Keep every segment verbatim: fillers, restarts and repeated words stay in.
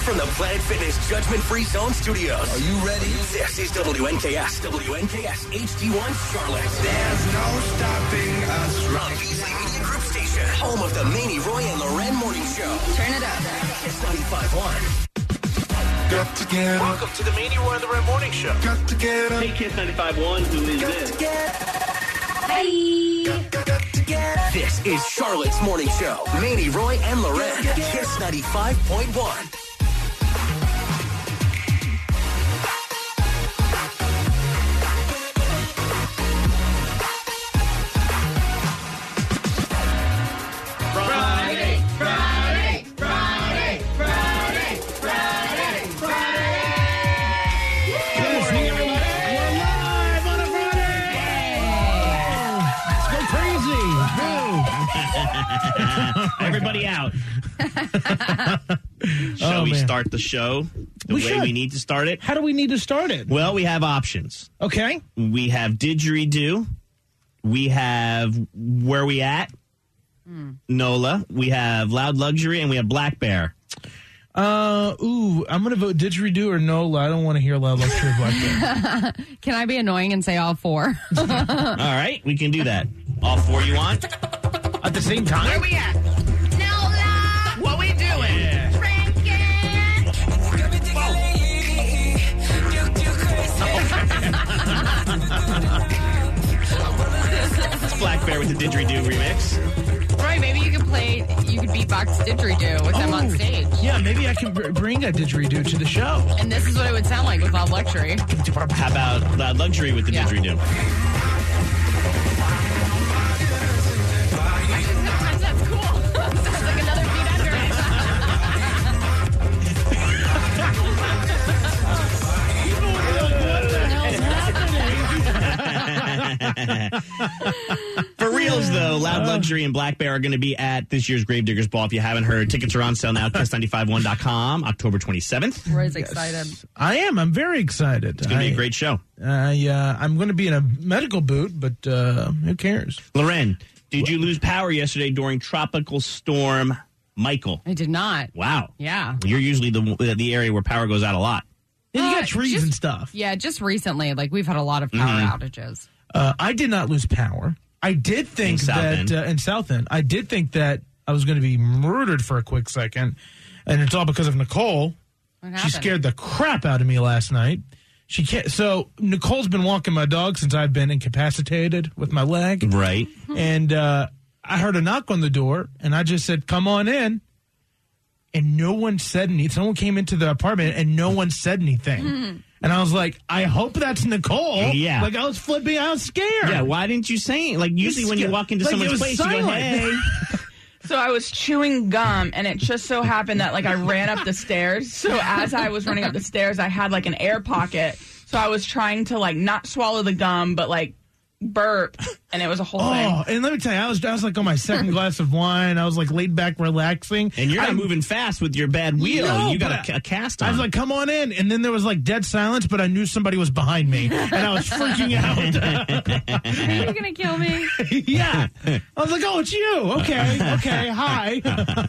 from the Planet Fitness Judgment Free Zone Studios. Are you ready? This is W N K S, W N K S H D one Charlotte. There's no stopping us From right Beasley Media Group Station, home of the Manny, Roy, and Loren Morning Show. Turn it up. Kiss ninety-five point one. Got to get up. Welcome to the Manny, Roy, and Loren Morning Show. Got to get up. Hey, Kiss ninety-five point one, who is Got this? to get up. Hi. Got, got, got to get up. This is Charlotte's Morning Show. Manny, Roy, and Loren. Kiss ninety-five point one. Friday, Friday, Friday, Friday, Friday, Friday. Good morning, everybody. We're live on a Friday. Let's go crazy. Everybody out. Shall Oh, we man. start the show the We way should. we need to start it? How do we need to start it? Well, we have options. Okay. We have Didgeridoo. We have Where We At? NOLA. We have Loud Luxury, and we have Black Bear. Uh, ooh, I'm gonna vote didgeridoo or no. I don't want to hear Loud Luxury Black Bear. Can I be annoying and say all four? All right, we can do that. All four you want? At the same time. Where we at? Nola! What we doing? Drinking! It's Black Bear with the Didgeridoo remix. Right, maybe you could play, you could beatbox didgeridoo with them on Oh. stage. Yeah, maybe I can br- bring a didgeridoo to the show. And this is what it would sound like with Loud Luxury. How about Loud Luxury with the Yeah. Didgeridoo? Sometimes that's cool. Sounds like another beat under it. For reals, though, Loud Luxury and Black Bear are going to be at this year's Gravediggers Ball. If you haven't heard, tickets are on sale now at kiss ninety-five one dot com, October twenty-seventh. Roy's excited. I am. I'm very excited. It's going to be a great show. I, uh, I'm going to be in a medical boot, but uh, who cares? Loren, did you lose power yesterday during Tropical Storm Michael? I did not. Wow. Yeah. You're usually the the area where power goes out a lot. And you Uh, got trees just- and stuff. Yeah, just recently, like we've had a lot of power Mm-hmm. outages. Uh, I did not lose power. I did think In South that End. uh, in South End, I did think that I was going to be murdered for a quick second, and it's all because of Nicole. What She happened? scared the crap out of me last night. She can't. So Nicole's been walking my dog since I've been incapacitated with my leg, Right. and uh, I heard a knock on the door, and I just said, "Come on in." And no one said anything. Someone came into the apartment, and no one said anything. And I was like, I hope that's Nicole. Yeah. Like, I was flipping. I was scared. Yeah, why didn't you say it? Like, usually when you walk into Like, it someone's was place, you go, silent. hey. So I was chewing gum, and it just so happened that, like, I ran up the stairs. So as I was running up the stairs, I had, like, an air pocket. So I was trying to, like, not swallow the gum, but, like, burp, and it was a whole Oh, thing. and let me tell you, I was I was like on my second glass of wine. I was like laid back, relaxing. And you're not I, moving fast with your bad wheel. No, you got but a, I- a cast on. I was like, "Come on in," and then there was like dead silence, but I knew somebody was behind me, and I was freaking out. Are you going to kill me? Yeah, I was like, "Oh, it's you." Okay, okay, hi.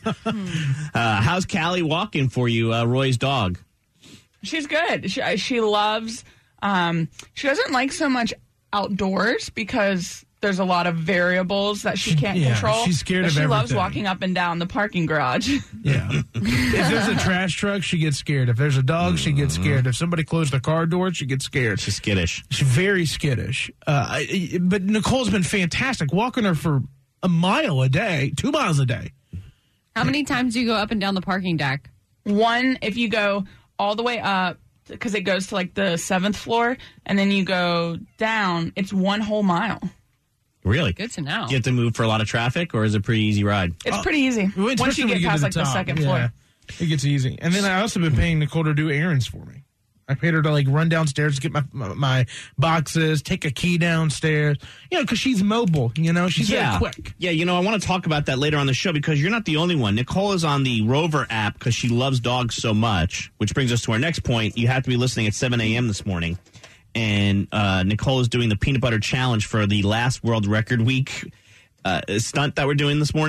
uh, how's Callie walking for you, uh, Roy's dog? She's good. She, she loves, um, she doesn't like so much outdoors because there's a lot of variables that she can't Yeah, control. she's scared but of she loves everything. walking up and down the parking garage. Yeah. If there's a trash truck, she gets scared. If there's a dog, she gets scared. If somebody closed the car door, she gets scared. She's skittish. She's very skittish. Uh, I, but Nicole's been fantastic, walking her for a mile a day, two miles a day. How many times do you go up and down the parking deck? One, if you go all the way up, because it goes to like the seventh floor, and then you go down, it's one whole mile. Really? Good to know. Do you have to move for a lot of traffic, or is it a pretty easy ride? It's pretty easy Well, once especially you when get past to like the top. second Yeah. floor. It gets easy. And then I also been paying Nicole to do errands for me. I paid her to like run downstairs, get my my, my boxes, take a key downstairs. You know, because she's mobile. You know, she's yeah. very quick. Yeah, you know, I want to talk about that later on the show because you're not the only one. Nicole is on the Rover app because she loves dogs so much, which brings us to our next point. You have to be listening at seven a.m. this morning. And uh, Nicole is doing the peanut butter challenge for the last World Record Week uh, stunt that we're doing this morning.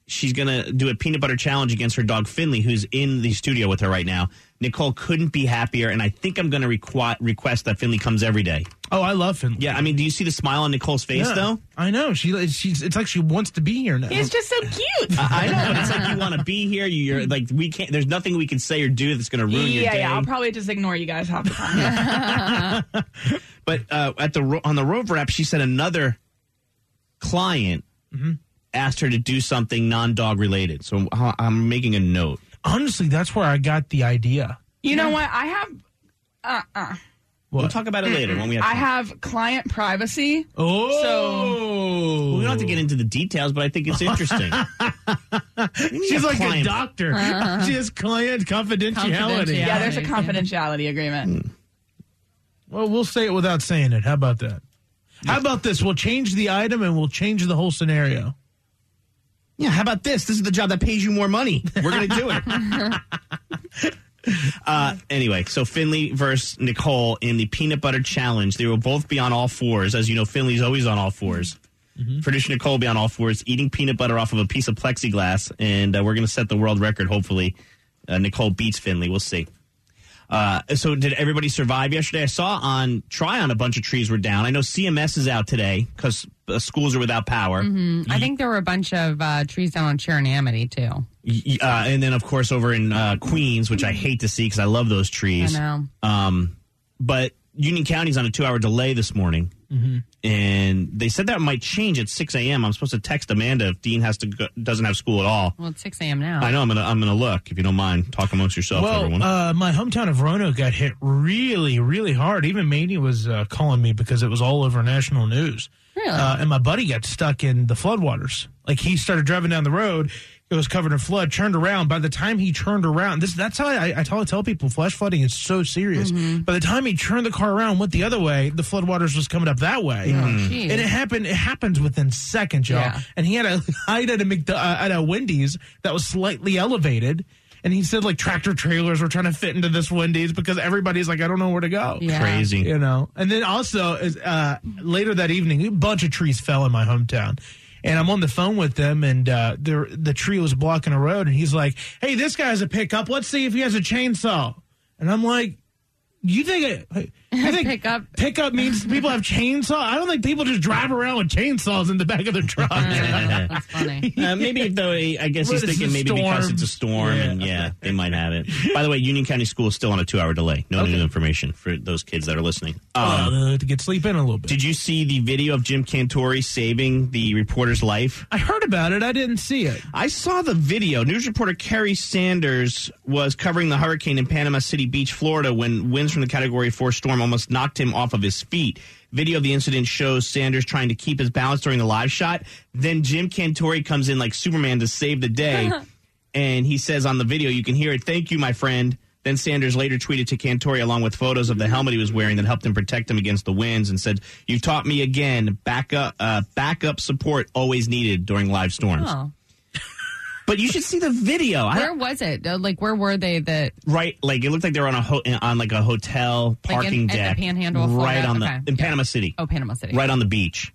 she's going to do a peanut butter challenge against her dog Finley, who's in the studio with her right now. Nicole couldn't be happier, and I think I'm going to requ- request that Finley comes every day. Oh, I love Finley. Yeah, I mean, do you see the smile on Nicole's face, Yeah, though? I know. She, she's. It's like she wants to be here now. He's just so cute. I I know, but it's like you want to be here. You're like, we can't, there's nothing we can say or do that's going to ruin your yeah, day. yeah. I'll probably just ignore you guys half the time. But uh, at the ro- on the Rover app, she said another client Mm-hmm. asked her to do something non-dog related. So uh, I'm making a note. Honestly, that's where I got the idea. You know what? I have. Uh uh What? We'll talk about it later when we have I time. have client privacy. Oh, So- We don't have to get into the details, but I think it's interesting. she's like a client- doctor. She has client confidentiality. Confidentiality. Yeah, there's a Yeah. confidentiality agreement. Well, we'll say it without saying it. How about that? How about this? We'll change the item and we'll change the whole scenario. Yeah, how about this? This is the job that pays you more money. We're going to do it. uh, anyway, so Finley versus Nicole in the peanut butter challenge. They will both be on all fours. As you know, Finley's always on all fours. Mm-hmm. Producer Nicole will be on all fours, eating peanut butter off of a piece of plexiglass, and uh, we're going to set the world record, hopefully. Uh, Nicole beats Finley. We'll see. Uh, so did everybody survive yesterday? I saw on Tryon a bunch of trees were down. I know C M S is out today because uh, schools are without power. Mm-hmm. I think there were a bunch of uh, trees down on Sharon Amity, too. Y- Uh, and then, of course, over in uh, Queens, which I hate to see because I love those trees. I know. Um, but Union County's on a two-hour delay this morning. Mm-hmm. And they said that might change at six a.m. I'm supposed to text Amanda if Dean has to go, doesn't have school at all. Well, it's six a.m. now. I know. I'm gonna I'm gonna look if you don't mind. Talk amongst yourself, Well, everyone. uh, my hometown of Roanoke got hit really, really hard. Even Mandy was uh, calling me because it was all over national news. Really? Uh, and my buddy got stuck in the floodwaters. Like, he started driving down the road. It was covered in flood, turned around. By the time he turned around, this that's how I, I tell, tell people flash flooding is so serious. Mm-hmm. By the time he turned the car around, went the other way, the floodwaters was coming up that way. Oh, geez. And it happened. It happens within seconds, y'all. Yeah. And he had a hide at a McDo- uh, at a Wendy's that was slightly elevated. And he said, like, tractor trailers were trying to fit into this Wendy's because everybody's like, I don't know where to go. Yeah. Crazy. You know. And then also, uh, later that evening, a bunch of trees fell in my hometown. And I'm on the phone with them, and uh, the the tree was blocking a road. And he's like, "Hey, this guy has a pickup. Let's see if he has a chainsaw." And I'm like, "You think it? You think Pickup? pickup means people have chainsaw? I don't think people just drive around with chainsaws in the back of their truck." That's funny. Uh, maybe though, I guess he's But it's thinking a maybe because storm. it's a storm, Yeah. and yeah, they might have it. By the way, Union County School is still on a two-hour delay. No new information for those kids that are listening. Um, Uh, to get sleep in a little bit. did you see the video of Jim Cantori saving the reporter's life? I heard about it. I didn't see it. I saw the video. News reporter Kerry Sanders was covering the hurricane in Panama City Beach, Florida, when winds from the Category four storm almost knocked him off of his feet. Video of the incident shows Sanders trying to keep his balance during the live shot. Then Jim Cantori comes in like Superman to save the day. And he says on the video, you can hear it, "Thank you, my friend." Then Sanders later tweeted to Cantori along with photos of the helmet he was wearing that helped him protect him against the winds and said, "You've taught me again, backup, uh, backup support always needed during live storms." Oh. But you should see the video. I- Where was it? Uh, Like, where were they that... Right, like it looked like they were on a ho- on like a hotel Like in- parking at the deck, Panhandle of right Florida? on the Okay, in yeah. Panama City, Oh, Panama City. right on the beach.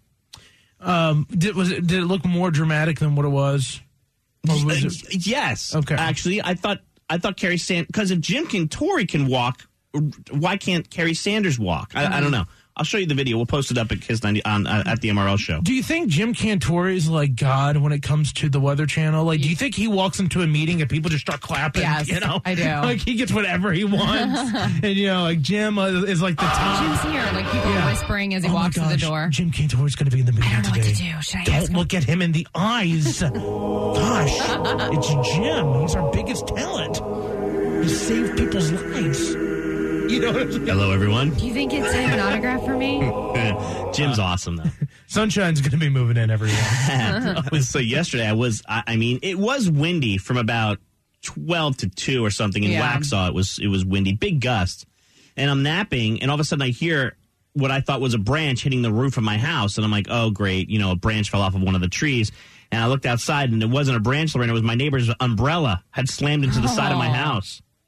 Um, did was it? Did it look more dramatic than what it was? Or was it? Yes, Okay. Actually, I thought I thought Kerry Sanders, because if Jim Cantori can walk, why can't Kerry Sanders walk? I, I don't know. I'll show you the video. We'll post it up at Kiss ninety on uh, at the M R L show. Do you think Jim Cantori is like God when it comes to the Weather Channel? Like, do you think he walks into a meeting and people just start clapping? Yes, you know, I do. Like, he gets whatever he wants, and you know, like Jim uh, is like the top. Jim's here. Like, people Yeah. are whispering as he Oh my walks through the gosh, door. Jim Cantori's going to be in the meeting I don't know today. what to do. Should I Don't ask him? look at him in the eyes. Gosh, it's Jim. He's our biggest talent. He saved people's lives. You know what I'm saying? Hello, everyone. Do you think it's an autograph for me? Jim's awesome though. Sunshine's going to be moving in every year. So yesterday I was, I, I mean, it was windy from about twelve to two or something in Yeah. Waxhaw. It was, it was windy, big gusts. And I'm napping, and all of a sudden I hear what I thought was a branch hitting the roof of my house. And I'm like, oh, great. You know, a branch fell off of one of the trees. And I looked outside, and it wasn't a branch, Lorraine. It was my neighbor's umbrella had slammed into the side of my Oh. house.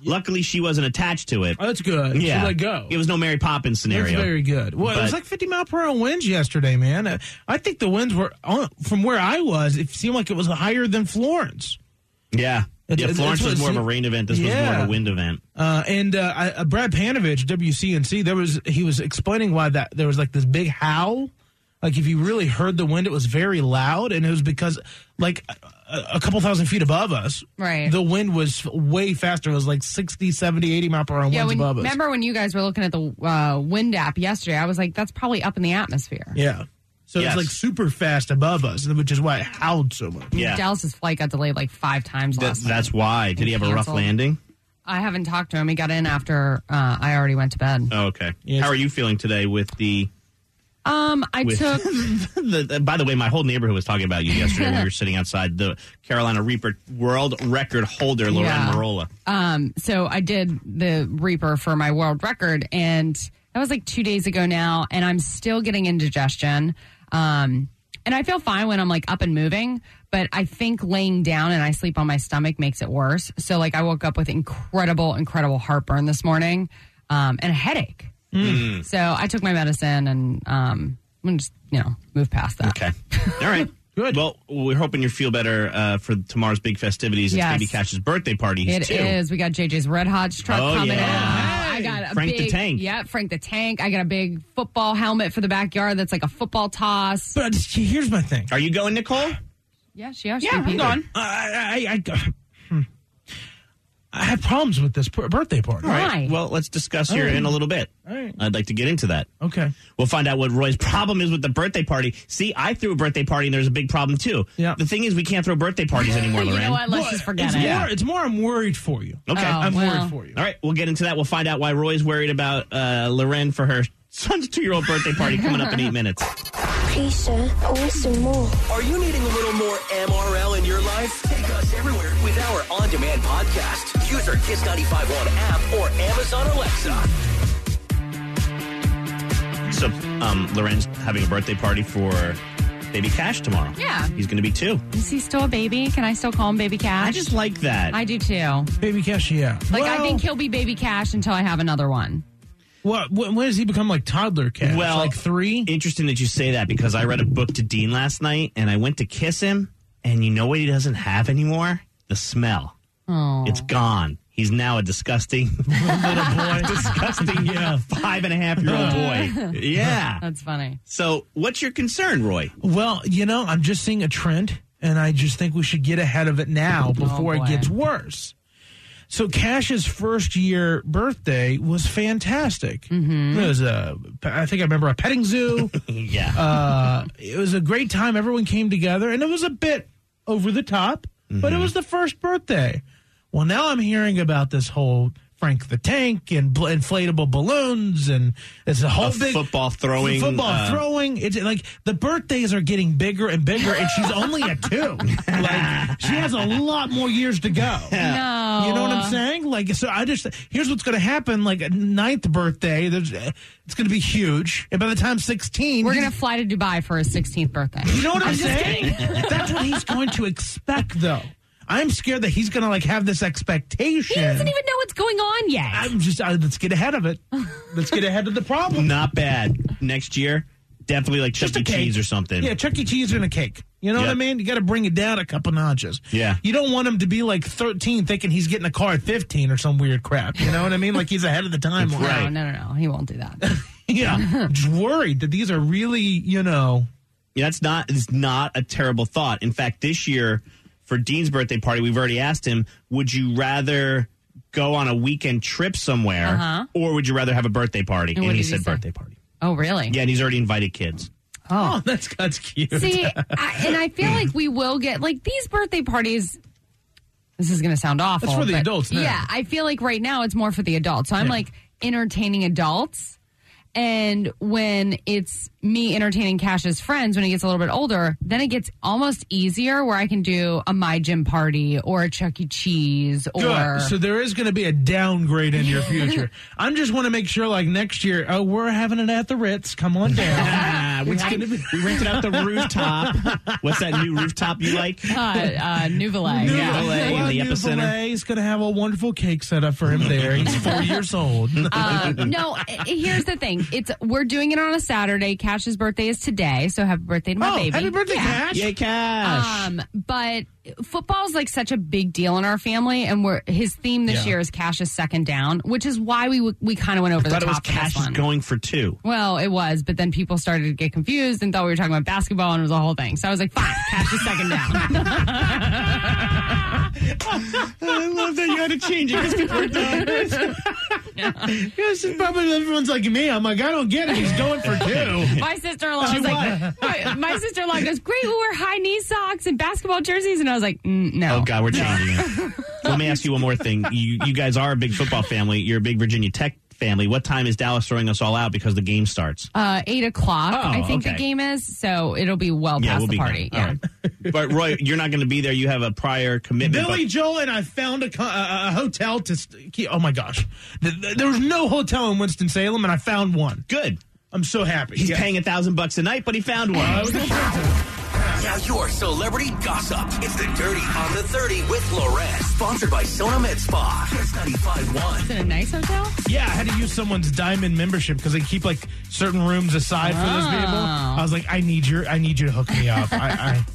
Luckily, she wasn't attached to it. Oh, that's good. Yeah. She let go. It was no Mary Poppins scenario. That's very good. Well, it was But- like fifty mile per hour winds yesterday, man. Uh, I think the winds were, uh, from where I was, it seemed like it was higher than Florence. Yeah. It- yeah, it- Florence it's what was it more of a seemed- rain event. This was more Yeah. of a wind event. Uh, and uh, I, uh, Brad Panovich, W C N C, there was he was explaining why that there was like this big howl. Like if you really heard the wind, it was very loud, and it was because like a, a couple thousand feet above us, Right. the wind was way faster. It was like sixty, seventy, eighty mile per hour Yeah, winds when, above us. remember when you guys were looking at the uh, wind app yesterday? I was like, that's probably up in the atmosphere. Yeah. So Yes. it's like super fast above us, which is why it howled so much. Yeah. Dallas's flight got delayed like five times That, last night. that's why. Did he have a rough Canceled. landing? I haven't talked to him. He got in after uh, I already went to bed. Oh, okay. Yes. How are you feeling today with the... Um, I With took the, the- by the way, my whole neighborhood was talking about you yesterday when we were sitting outside. The Carolina Reaper world record holder, Loren Yeah. Marola. um, so I did the Reaper for my world record, and that was like two days ago now, and I'm still getting indigestion. Um, and I feel fine when I'm like up and moving, but I think laying down and I sleep on my stomach makes it worse. So like I woke up with incredible, incredible heartburn this morning, um, and a headache. Mm. So I took my medicine and um, I'm gonna just you know move past that. Okay. All right. Good. Well, we're hoping you feel better uh, for tomorrow's big festivities. It's Yes. Baby Cash's birthday party. He's It two. is. We got J J's Red Hot truck Oh, coming yeah. in. I got a Frank the big, Tank. Yeah, Frank the Tank. I got a big football helmet for the backyard that's like a football toss. But here's my thing. Are you going, Nicole? Yeah, she has. Yeah, I'm gone. I, I, I, hmm. I have problems with this p- birthday party. All right. Well, let's discuss here right. in a little bit. All right. I'd like to get into that. Okay. We'll find out what Roy's problem is with the birthday party. See, I threw a birthday party and there's a big problem too. Yeah. The thing is, we can't throw birthday parties anymore, You Loren. know what? Let's Well, just forget it's it. More, it's more I'm worried for you. Okay. Oh. I'm well. worried for you. All right, we'll get into that. We'll find out why Roy's worried about uh, Loren for her son's two-year-old birthday party coming up in eight minutes. Please, sir, I want some more. Are you needing a little more M R L in your life? Take us everywhere with our on-demand podcast. Use our Kiss ninety-five one app or Amazon Alexa. So, um, Loren's having a birthday party for Baby Cash tomorrow. Yeah. He's going to be two. Is he still a baby? Can I still call him Baby Cash? I just like that. I do too. Baby Cash, yeah. Like I Well, think he'll be Baby Cash until I have another one. What, when when does he become like toddler Cash? Well, like three? Interesting that you say that because I read a book to Dean last night and I went to kiss him and you know what he doesn't have anymore? The smell. Oh. It's gone. He's now a disgusting little boy. disgusting yeah. five and a half year old boy. Yeah. That's funny. So what's your concern, Roy? Well, you know, I'm just seeing a trend, and I just think we should get ahead of it now before it boy. gets worse. So Cash's first year birthday was fantastic. Mm-hmm. It was a, I think I remember a petting zoo. Yeah. uh, it was a great time. Everyone came together, and it was a bit over the top, but it was the first birthday. Well, now I'm hearing about this whole Frank the Tank and bl- inflatable balloons, and it's a whole A big football throwing, Football uh, throwing. It's like the birthdays are getting bigger and bigger, and she's only at two. Like she has a lot more years to go. No. You know what I'm saying? Like, so I just here's what's going to happen. Like a ninth birthday, there's it's going to be huge, and by the time sixteen, We're going to fly to Dubai for his sixteenth birthday. you know what I'm, saying? That's what he's going to expect, though. I'm scared that he's going to like have this expectation. He doesn't even know what's going on yet. I'm just uh, let's get ahead of it. Let's get ahead of the problem. Not bad. Next year, definitely like Chuck Just a E. cake. Cheese or something. Yeah, Chuck E. Cheese and a cake. You know what I Yep. mean? You got to bring it down a couple notches. Yeah. You don't want him to be like thirteen thinking he's getting a car at fifteen or some weird crap. You know what I mean? Like he's ahead of the timeline. Right. No, no, no, no. He won't do that. Yeah. Just worried that these are really, you know. Yeah, that's not it's not a terrible thought. In fact, this year for Dean's birthday party, we've already asked him, would you rather go on a weekend trip somewhere Uh-huh. or would you rather have a birthday party? And And, what he did he said say? birthday party. Oh, really? Yeah, and he's already invited kids. Oh, that's that's cute. See, I, and I feel like we will get, like, these birthday parties, this is going to sound awful. That's for the but adults now. Yeah, I feel like right now it's more for the adults. So I'm, Yeah. like, entertaining adults. And when it's me entertaining Cash's friends when he gets a little bit older, then it gets almost easier where I can do a My Gym party or a Chuck E. Cheese or... Good. So there is going to be a downgrade in your future. I just want to make sure, like next year, oh, we're having it at the Ritz. Come on down. Yeah, we, have, we rented out the rooftop. What's that new rooftop you like? Uh, uh, Nouvelet. Nouvelet Yeah. in the Well, epicenter. Nouvelet, he's going to have a wonderful cake set up for him there. He's four years old. Uh, no, i- here's the thing. It's we're doing it on a Saturday. Cash's birthday is today, so happy birthday to my oh, baby. happy birthday, Yeah. Cash. Yay, Cash. Um, but football is like such a big deal in our family, and we're his theme this Yeah. year is Cash's second down, which is why we w- we kind of went over I the thought it was top of this Cash is one. going for two. Well, it was, but then people started to get confused and thought we were talking about basketball, and it was a whole thing. So I was like, fine, Cash's second down. I love that you had to change it because people were done. Yes, probably everyone's like me. I'm like, I don't get it. He's going for two. My sister-in-law was like, my, my sister-in-law goes, great, we'll wear high knee socks and basketball jerseys, and I was like, mm, no. Oh, God, we're changing it. Let me ask you one more thing. You, you guys are a big football family. You're a big Virginia Tech family. What time is Dallas throwing us all out because the game starts? Uh, eight o'clock, Oh, I think okay. the game is, so it'll be well Yeah, past we'll the be party. done. Yeah. All right. But, Roy, you're not going to be there. You have a prior commitment. Billy but- Joel and I found a, co- a, a hotel to. St- keep, oh my gosh, th- th- there was no hotel in Winston Salem, and I found one. Good. I'm so happy. He's Yeah. paying a thousand bucks a night, but he found one. Uh, it was expensive. Now your celebrity gossip. It's the Dirty on the thirty with Loren. Sponsored by Sona Med Spa. Kiss ninety-five point one. Is it a nice hotel? Yeah, I had to use someone's diamond membership because they keep like certain rooms aside for those people. Oh. I was like, I need your, I need you to hook me up. I,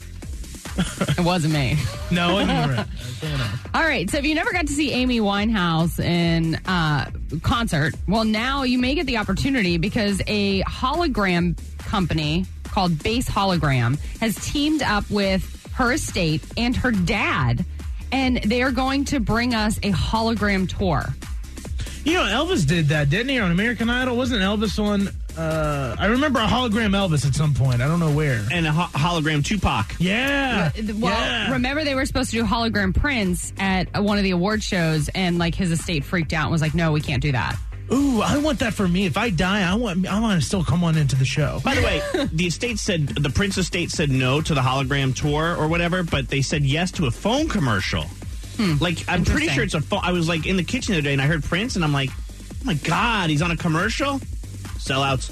It wasn't me. I no, I never. All right, so if you never got to see Amy Winehouse in uh, concert, well, now you may get the opportunity because a hologram company called Base Hologram has teamed up with her estate and her dad, and they are going to bring us a hologram tour. You know, Elvis did that, didn't he? On American Idol, wasn't Elvis on? Uh, I remember a hologram Elvis at some point. I don't know where. And a ho- hologram Tupac. Yeah. Well, yeah. remember they were supposed to do hologram Prince at one of the award shows, and like his estate freaked out and was like, "No, we can't do that." Ooh, I want that for me. If I die, I want I want to still come on into the show. By the way, the estate said, the Prince estate said no to the hologram tour or whatever, but they said yes to a phone commercial. Like, I'm pretty Interesting. sure it's a phone. I was like in the kitchen the other day and I heard Prince and I'm like, oh my God, he's on a commercial? Sellouts.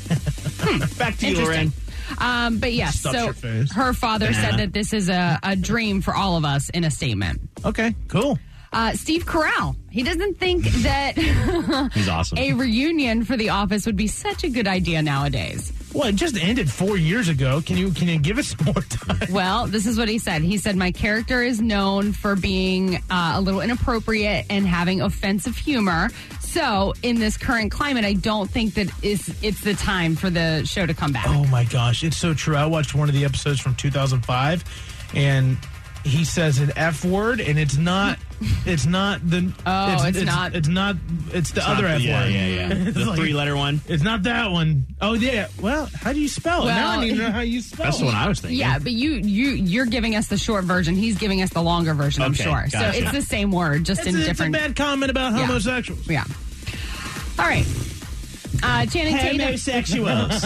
hmm. Back to you, Interesting. Loren. Um, but yes, Stuffs so your face. her father Banana. said that this is a, a dream for all of us in a statement. Okay, cool. Uh, Steve Carell, he doesn't think that He's awesome. a reunion for The Office would be such a good idea nowadays. Well, it just ended four years ago. Can you can you give us more time? Well, this is what he said. He said, my character is known for being uh, a little inappropriate and having offensive humor. So in this current climate, I don't think that it's, it's the time for the show to come back. Oh my gosh, it's so true. I watched one of the episodes from two thousand five, and he says an F word, and it's not. It's not the. Oh, it's not- It's not. It's the It's other not- F yeah, word. yeah, yeah. It's The like- three letter one. It's not that one. Oh yeah. Well, how do you spell it? now I Well, need to know how you spell That's it. the one I was thinking. Yeah, but you you you're giving us the short version. He's giving us the longer version. I'm Okay, sure. gotcha. So it's the same word, just It's, in a, it's a different. bad comment about Yeah. homosexuals. Yeah. All right. Uh, Channing Tatum. Homosexuals.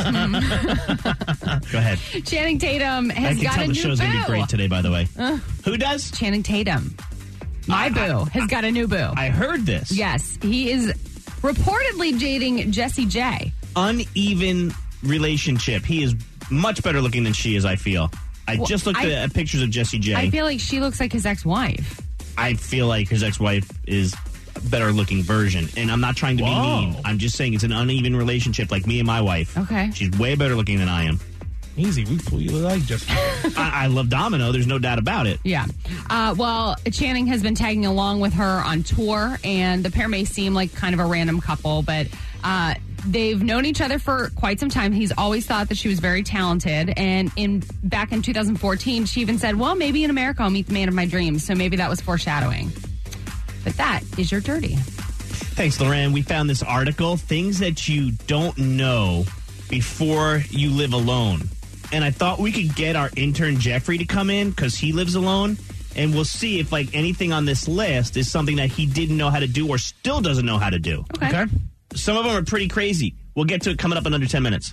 Go ahead. Channing Tatum I has can got tell a the new show's boo. going to be great today, by the way. Who does? Channing Tatum, my boo, has got a new boo. I heard this. Yes, he is reportedly dating Jessie J. Uneven relationship. He is much better looking than she is, I feel. I Well, just looked I- at pictures of Jessie J. I feel like she looks like his ex-wife. I feel like his ex-wife is a better looking version. And I'm not trying to Whoa. be mean. I'm just saying it's an uneven relationship like me and my wife. Okay. She's way better looking than I am. Easy. We we like just. I, I love Domino. There's no doubt about it. Yeah. Uh, well, Channing has been tagging along with her on tour, and the pair may seem like kind of a random couple, but uh, they've known each other for quite some time. He's always thought that she was very talented, and in back in two thousand fourteen, she even said, well, maybe in America I'll meet the man of my dreams, so maybe that was foreshadowing. But that is your dirty. Thanks, Loren. We found this article, Things That You Don't Know Before You Live Alone. And I thought we could get our intern Jeffrey to come in because he lives alone. And we'll see if like anything on this list is something that he didn't know how to do or still doesn't know how to do. Okay. Okay. Some of them are pretty crazy. We'll get to it coming up in under ten minutes.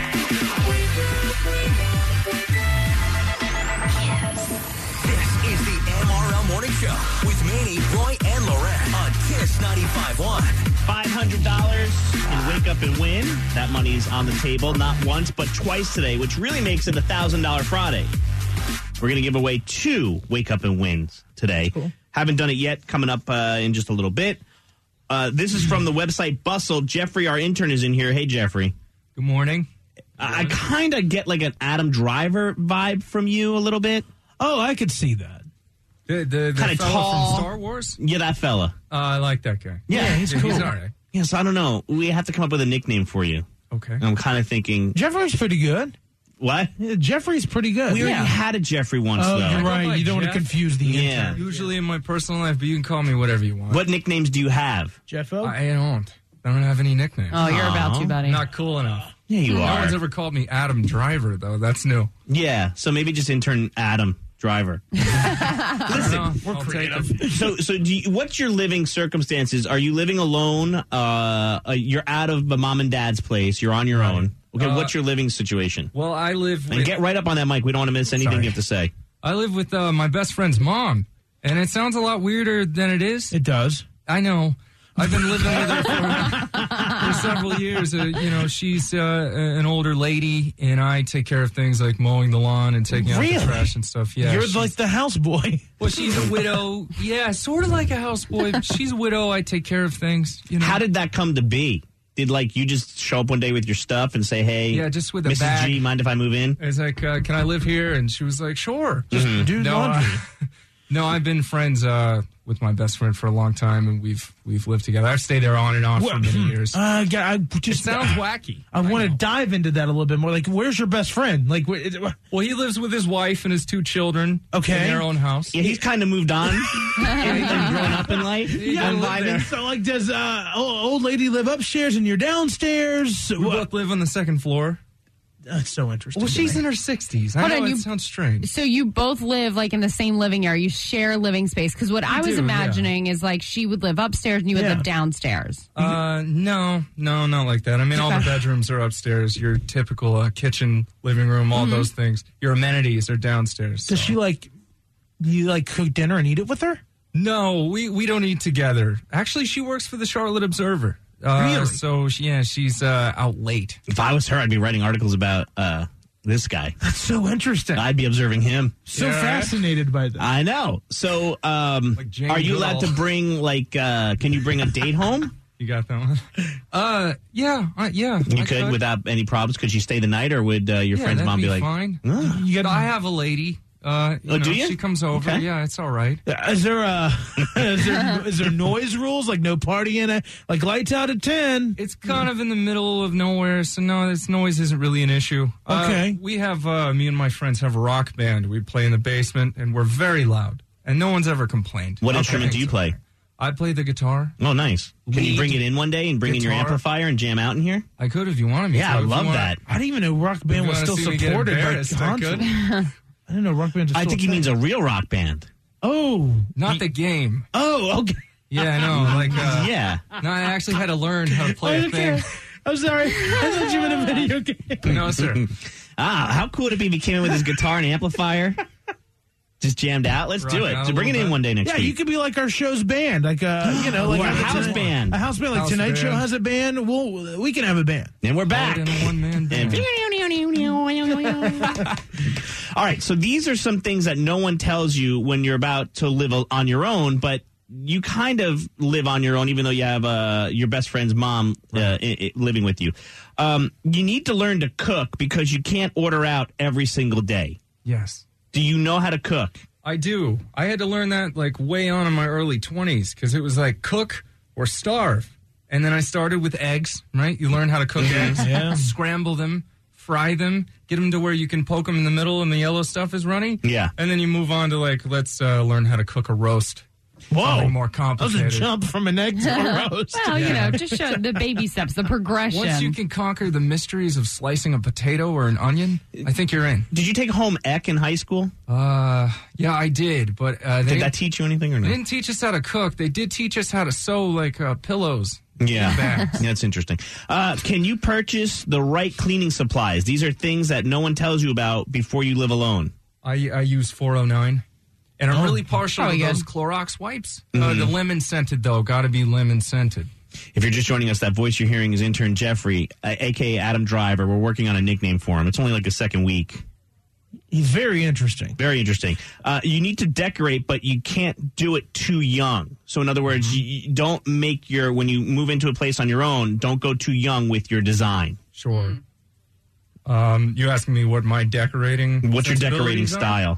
This is the M R L Morning Show with Manny, Roy, and Loren on Kiss ninety-five point one. five hundred dollars in Wake up and win. That money's on the table not once, but twice today, which really makes it a one thousand dollars Friday. We're going to give away two Wake Up and Wins today. Cool. Haven't done it yet. Coming up uh, in just a little bit. Uh, this is from the website Bustle. Jeffrey, our intern, is in here. Hey, Jeffrey. Good morning. I, I kind of get like an Adam Driver vibe from you a little bit. Oh, I could see that. The, the, the Kind of fella tall. from Star Wars? Yeah, that fella. Uh, I like that guy. Yeah, Yeah, he's Yeah, cool. He's all right. Yes, I don't know. We have to come up with a nickname for you. Okay. I'm kind of thinking, Jeffrey's pretty good. what? Yeah, Jeffrey's pretty good. We already yeah. had a Jeffrey once, Oh, though. you're I go right. by You don't want to Jeff. confuse the Yeah. intern. Usually in my personal life, but you can call me whatever you want. What nicknames do you have? Jeffo? I don't. I don't have any nicknames. Oh, you're about Aw. to, buddy. Not cool enough. Yeah, you No are. one's ever called me Adam Driver, though. That's new. Yeah, so maybe just intern Adam Driver. Listen, we're I'll creative. take it. So, so do you, what's your living circumstances? Are you living alone? Uh, uh, you're out of the mom and dad's place. You're on your own. Okay, Uh, what's your living situation? Well, I live And with, get right up on that mic. We don't want to miss anything Sorry. you have to say. I live with uh, my best friend's mom, and it sounds a lot weirder than it is. It does. I know. I've been living with her for, for several years. Uh, you know, she's uh, an older lady, and I take care of things like mowing the lawn and taking out Really? the trash and stuff. Yeah, You're she's- like the houseboy. well, she's a widow. Yeah, sort of like a houseboy. But she's a widow. I take care of things. You know, How did that come to be? Did like you just show up one day with your stuff and say, "Hey, Yeah, just with a Missus bag. G, mind if I move in?" I was like, uh, "Can I live here?" And she was like, "Sure." Just Do no, laundry. uh, no, I've been friends uh, with my best friend for a long time, and we've we've lived together. I've stayed there on and off for many years. Uh, yeah, I It just sounds wacky. I want to know. dive into that a little bit more. Like, where's your best friend? Like, where, it, Well, he lives with his wife and his two children. Okay. in their own house. Yeah, he's kind of moved on and, and grown up in life. Yeah, I'm I live there. vibing. so like, does uh, old, old lady live upstairs and you're downstairs? We What? both live on the second floor. That's so interesting. Well, to she's me. in her sixties. I Hold know on, it you- sounds strange. So you both live like in the same living area. You share living space. Because what I was do, imagining is like she would live upstairs and you would Yeah. live downstairs. Uh, no, no, not like that. I mean, all the Okay. bedrooms are upstairs. Your typical uh, kitchen, living room, all those things. Your amenities are downstairs. Does so. she like? Do you like cook dinner and eat it with her? No, we, we don't eat together. Actually, she works for the Charlotte Observer. Uh, Really? So, she, yeah, she's uh, out late. If I was her, I'd be writing articles about uh, this guy. That's so interesting. I'd be observing him. so Yeah. fascinated by that. I know. So, um, Like Jane are you allowed Goodall. to bring like? Uh, can you bring a date home? You got that one? Uh, yeah, uh, yeah. You I could without any problems. Could you stay the night, or would uh, your yeah, friend's that'd mom be, be like, fine. "Oh." You got I have a lady. Uh, you Oh, know, do you? She comes over. Okay. Yeah, it's all right. Is there a is there is there noise rules like no partying at like lights out at ten? It's kind of in the middle of nowhere, so no, this noise isn't really an issue. Uh, Okay. we have, uh, me and my friends have a rock band. We play in the basement, and we're very loud, and no one's ever complained. What Okay. instrument do you play? I play the guitar. Oh, nice. Can you Lead bring it in one day and bring in your guitar. amplifier and jam out in here? I could if you wanted me Yeah, to. I If you love want- that. I didn't even know Rock Band You was wanna still see me get supported by embarrassed, I concerts. could. I didn't know Rock Band. I think he means a real rock band. Oh, Not the game. oh, okay. Yeah, I know. Like, uh, Yeah. no, I actually had to learn how to play a Okay. thing. I'm sorry. I thought you meant a video game. No, sir. Ah, how cool would it be if he came in with his guitar and amplifier? Just jammed out? Let's do Rocking it. out So a bring it little in bit. one day next Yeah, week. you could be like our show's band, like uh, you know, like Or a the house Tonight- band. A house band, like House Tonight Show band. has a band. We'll we can have a band. and we're back. All in a one-man band. And- All right, so these are some things that no one tells you when you're about to live on your own, but you kind of live on your own, even though you have uh, your best friend's mom uh, i- i- living with you. Um, you need to learn to cook because you can't order out every single day. Yes. Do you know how to cook? I do. I had to learn that like way on in my early twenties because it was like cook or starve. And then I started with eggs, right? You learn how to cook eggs, Yeah. scramble them, fry them, get them to where you can poke them in the middle and the yellow stuff is running. Yeah. And then you move on to like, let's uh, learn how to cook a roast. Whoa, Something more that was a complicated. jump from an egg to a roast. Well, you know, just show the baby steps, the progression. Once you can conquer the mysteries of slicing a potato or an onion, I think you're in. Did you take home ec in high school? Uh, yeah, I did, but uh, they Did that teach you anything or They no? didn't teach us how to cook. They did teach us how to sew like uh, pillows. Yeah, Bags. that's interesting. Uh, can you purchase the right cleaning supplies? These are things that no one tells you about before you live alone. I I use four oh nine, and I'm Oh, really partial to probably those good. Clorox wipes. Mm-hmm. Uh, the lemon scented though, got to be lemon scented. If you're just joining us, that voice you're hearing is intern Jeffrey, uh, a k a. Adam Driver. We're working on a nickname for him. It's only like a second week. He's very interesting. Very interesting. Uh, you need to decorate, but you can't do it too young. So in other words, mm-hmm. you, you don't make your, when you move into a place on your own, don't go too young with your design. Sure. Um, you asking me what my decorating What's your decorating are? style?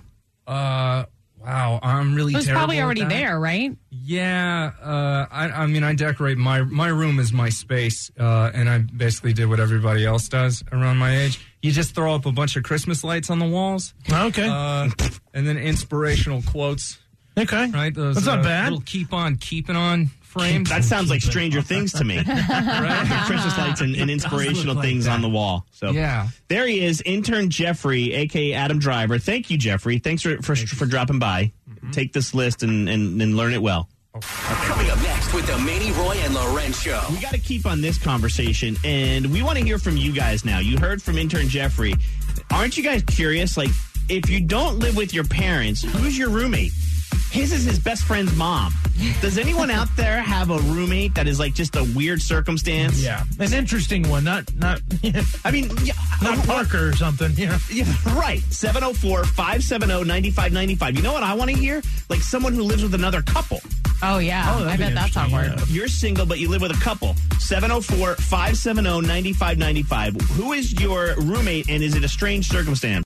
Uh, wow, I'm really It was terrible probably at already that. there, right? Yeah, uh, I, I mean, I decorate my my room is my space, uh, and I basically did what everybody else does around my age. You just throw up a bunch of Christmas lights on the walls, Okay. uh, and then inspirational quotes. Okay. Right, those, That's not uh, bad. Little keep on keeping on frames. That sounds like Stranger Things to me. Right? Christmas lights and, and inspirational like things that. on the wall. So Yeah. there he is, intern Jeffrey, a k a. Adam Driver. Thank you, Jeffrey. Thanks for for, for dropping by. Mm-hmm. Take this list and, and, and learn it well. Coming up next with the Manny, Roy, and Loren Show. We got to keep on this conversation, and we want to hear from you guys now. You heard from intern Jeffrey. Aren't you guys curious? Like, if you don't live with your parents, who's your roommate? His is his best friend's mom. Does anyone out there have a roommate that is like just a weird circumstance? Yeah, an interesting one. Not not. I mean, yeah, not Parker or something. Yeah, yeah, right. seven oh four, five seven oh, nine five nine five. You know what I want to hear? Like someone who lives with another couple. Oh, yeah. Oh, I that'd be bet that's interesting, awkward. yeah. You're single, but you live with a couple. seven oh four, five seven oh, nine five nine five. Who is your roommate, and is it a strange circumstance?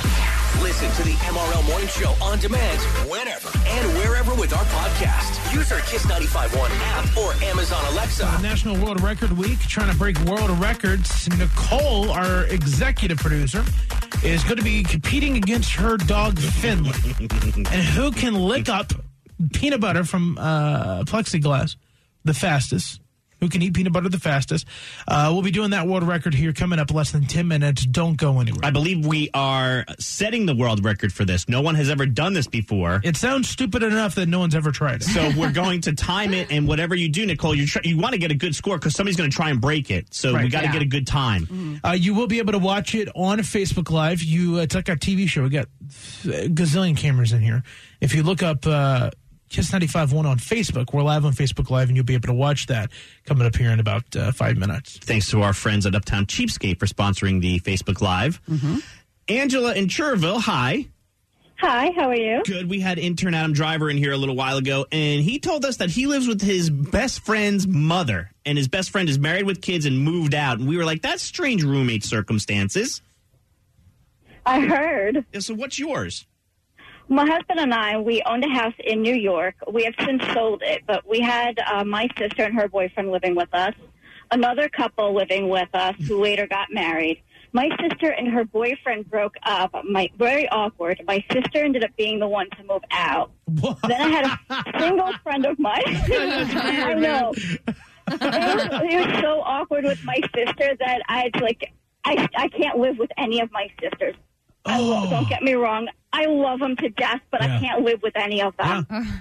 Listen to the M R L Morning Show on demand whenever and wherever with our podcast. Use our Kiss ninety-five point one app or Amazon Alexa. National World Record Week, trying to break world records. Nicole, our executive producer, is going to be competing against her dog Finley, and who can lick up peanut butter from uh, plexiglass the fastest. Who can eat peanut butter the fastest? Uh, we'll be doing that world record here coming up less than ten minutes. Don't go anywhere. I believe we are setting the world record for this. No one has ever done this before. It sounds stupid enough that no one's ever tried it. So we're going to time it, and whatever you do, Nicole, you try, you want to get a good score because somebody's going to try and break it. So Right. we got to Yeah. get a good time. Uh, you will be able to watch it on Facebook Live. You uh, It's like a T V show. We got a gazillion cameras in here. If you look up uh, Kiss ninety-five point one on Facebook, we're live on Facebook Live, and you'll be able to watch that coming up here in about uh, five minutes. Thanks to our friends at Uptown Cheapskate for sponsoring the Facebook Live. Mm-hmm. Angela in Cherville, hi. Hi, how are you? Good. We had intern Adam Driver in here a little while ago, and he told us that he lives with his best friend's mother, and his best friend is married with kids and moved out. And we were like, that's strange roommate circumstances. I heard. Yeah, so what's yours? My husband and I, we owned a house in New York. We have since sold it, but we had uh, my sister and her boyfriend living with us, another couple living with us who later got married. My sister and her boyfriend broke up. My very awkward. My sister ended up being the one to move out. What? Then I had a single friend of mine. I know. It was, it was so awkward with my sister that I like. I I can't live with any of my sisters. I Oh. love, don't get me wrong. I love them to death, but Yeah. I can't live with any of them.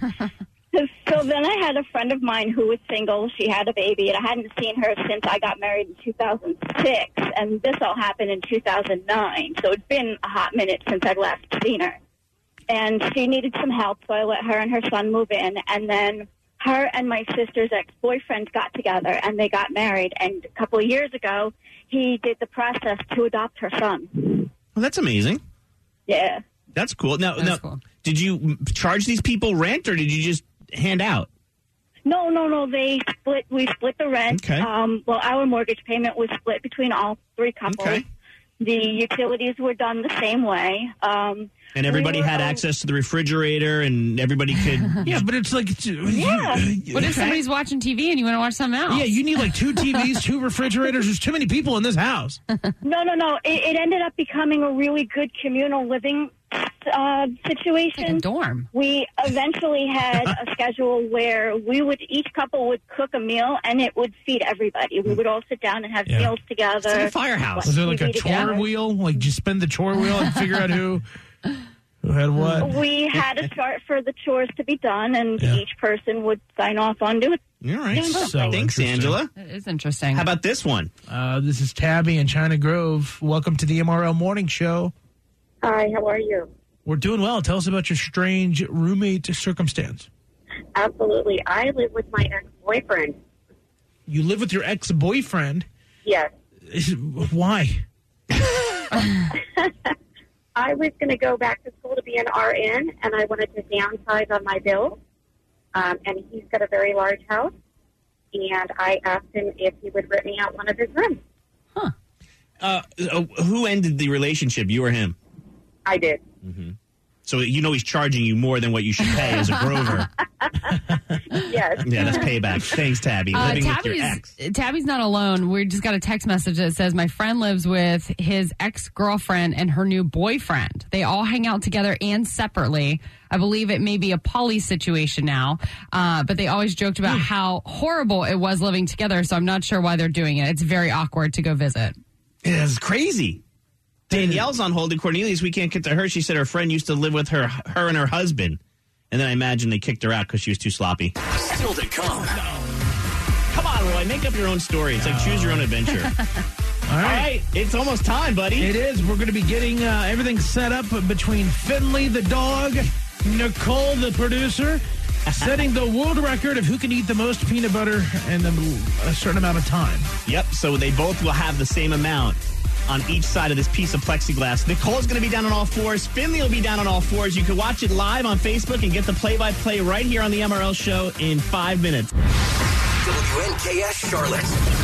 So then I had a friend of mine who was single. She had a baby, and I hadn't seen her since I got married in two thousand six, and this all happened in two thousand nine. So it's been a hot minute since I'd last seen her. And she needed some help, so I let her and her son move in, and then her and my sister's ex-boyfriend got together, and they got married. And a couple of years ago, he did the process to adopt her son. Well, that's amazing. Yeah. That's cool. Now, That's now cool. did you charge these people rent, or did you just hand out? No, no, no. They split. We split the rent. Okay. Um, well, our mortgage payment was split between all three couples. Okay. The utilities were done the same way. Um, And everybody we were had all- access to the refrigerator, and everybody could. Yeah, but it's like... It's, Yeah. What if somebody's watching T V and you want to watch something else? Yeah, you need like two T Vs, two refrigerators. There's too many people in this house. No, no, no. It, it ended up becoming a really good communal living uh, situation. Like a dorm. We eventually had a schedule where we would each couple would cook a meal, and it would feed everybody. We would all sit down and have Yeah. meals together. It's like a firehouse. watch Was there like a T V chore together. wheel? Like, just spin the chore wheel and figure out who who had what? We had a chart for the chores to be done, and Yeah. each person would sign off on doing. All right. So Thanks, interesting. Angela. That is interesting. How about this one? Uh, this is Tabby in China Grove. Welcome to the M R L Morning Show. Hi, how are you? We're doing well. Tell us about your strange roommate circumstance. Absolutely. I live with my ex-boyfriend. You live with your ex-boyfriend. Yes. Why? I was going to go back to school to be an R N, and I wanted to downsize on my bills. Um, and he's got a very large house, and I asked him if he would rent me out one of his rooms. Uh, uh, who ended the relationship, you or him? I did. Mm-hmm. So you know he's charging you more than what you should pay as a Grover. Yes. Yeah, that's payback. Thanks, Tabby. Uh, Living with your Tabby's, ex. Tabby's not alone. We just got a text message that says, my friend lives with his ex-girlfriend and her new boyfriend. They all hang out together and separately. I believe it may be a poly situation now, uh, but they always joked about how horrible it was living together, so I'm not sure why they're doing it. It's very awkward to go visit. Yeah, it's crazy. Danielle's on hold, and Cornelius, we can't get to her. She said her friend used to live with her her and her husband. And then I imagine they kicked her out because she was too sloppy. Still to come. Come on, Roy. Make up your own story. It's like choose your own adventure. All right. All right. It's almost time, buddy. It is. We're going to be getting uh, everything set up between Finley, the dog, Nicole, the producer, setting the world record of who can eat the most peanut butter in a certain amount of time. Yep. So they both will have the same amount on each side of this piece of plexiglass. Nicole's going to be down on all fours. Finley will be down on all fours. You can watch it live on Facebook and get the play-by-play right here on the M R L Show in five minutes. W N K S Charlotte.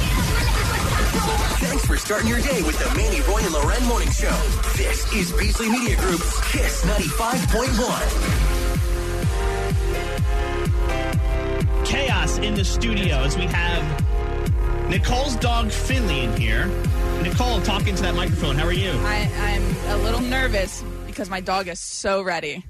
Thanks for starting your day with the Manny, Roy, and Loren Morning Show. This is Beasley Media Group's Kiss ninety-five point one. Chaos in the studio as we have Nicole's dog Finley in here. Nicole, talking to that microphone. How are you? I, I'm a little nervous because my dog is so ready.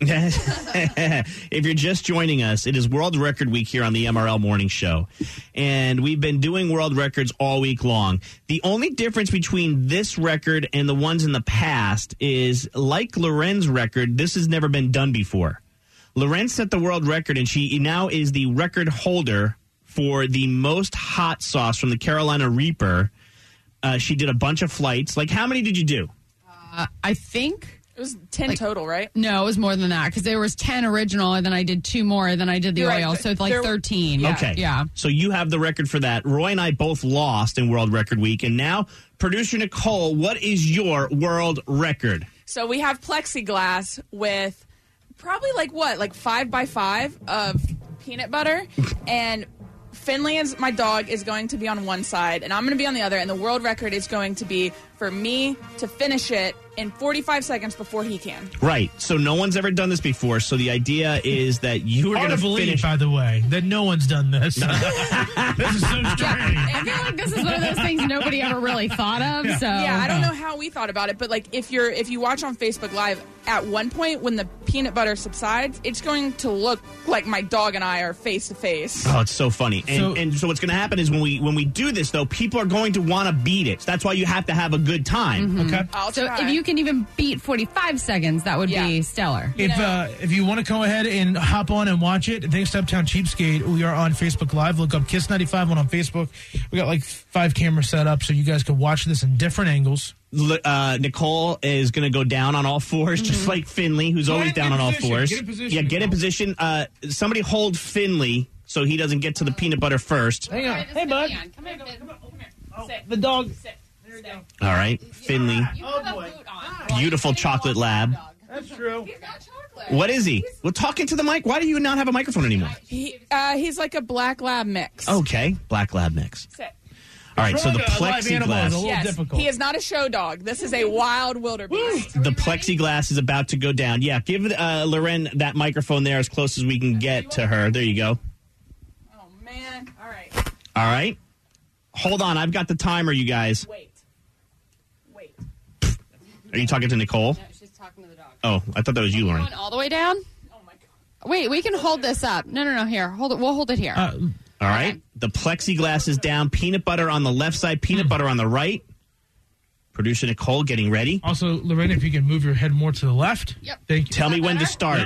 If you're just joining us, it is World Record Week here on the M R L Morning Show. And we've been doing world records all week long. The only difference between this record and the ones in the past is, like Loren's record, this has never been done before. Loren set the world record, and she now is the record holder for the most hot sauce from the Carolina Reaper. Uh, she did a bunch of flights. Like, how many did you do? Uh, I think It was ten Like- total, right? no, it was more than that because there was ten original, and then I did two more, and then I did the You're right, oil, but so it's like there- thirteen. Yeah, Okay. yeah. So you have the record for that. Roy and I both lost in World Record Week. And now, producer Nicole, what is your world record? So we have plexiglass with probably like what, like five by five of peanut butter, and Finley, is my dog, is going to be on one side, and I'm going to be on the other, and the world record is going to be for me to finish it in forty-five seconds before he can. Right. So no one's ever done this before. So the idea is that you are Hard going to to believe, finish. by the way, that no one's done this. This is so strange. I feel like this is one of those things nobody ever really thought of. So Yeah, I don't know how we thought about it, but like if you're if you watch on Facebook Live, at one point when the peanut butter subsides, it's going to look like my dog and I are face to face. Oh, it's so funny. And So- and so what's going to happen is when we when we do this, though, people are going to want to beat it. That's why you have to have a good time. Okay. I'll So try. if you can even beat forty-five seconds, that would Yeah. be stellar. If know- uh, if you want to go ahead and hop on and watch it, thanks to Uptown Cheapskate, we are on Facebook Live. Look up Kiss ninety-five one on Facebook. We got like five cameras set up so you guys can watch this in different angles. L- Uh, Nicole is going to go down on all fours, just like Finley, who's always Get in down on all position. fours. Get in position, yeah, get in Nicole. position. Uh, somebody hold Finley so he doesn't get to the peanut butter first. Hang on. Hey, bud. Come here, Oh, the dog. All right, Finley, beautiful chocolate lab. That's true. What is he? Well, talking to the mic. Why do you not have a microphone anymore? he, uh, he's like a black lab mix. Okay, black lab mix. Sit. All right, so the Trying to- a live animal is a plexiglass. little Yes, difficult. he is not a show dog. This is a wild wildebeest. The plexiglass is about to go down. Yeah, give uh, Loren that microphone there as close as we can get to her. There you go. Oh man! All right, All right. Hold on. I've got the timer, you guys. wait, wait. Are you talking to Nicole? She's talking to the dog. Oh, I thought that was you, Lauren. Going all the way down? Oh my god! Wait, we can hold this up. No, no, no. Here, hold it. We'll hold it here. Uh, All right. The plexiglass is down. Peanut butter on the left side, peanut butter on the right. Producer Nicole getting ready. also, Lorena, if you can move your head more to the left. Yep. Thank you. Tell me when to start.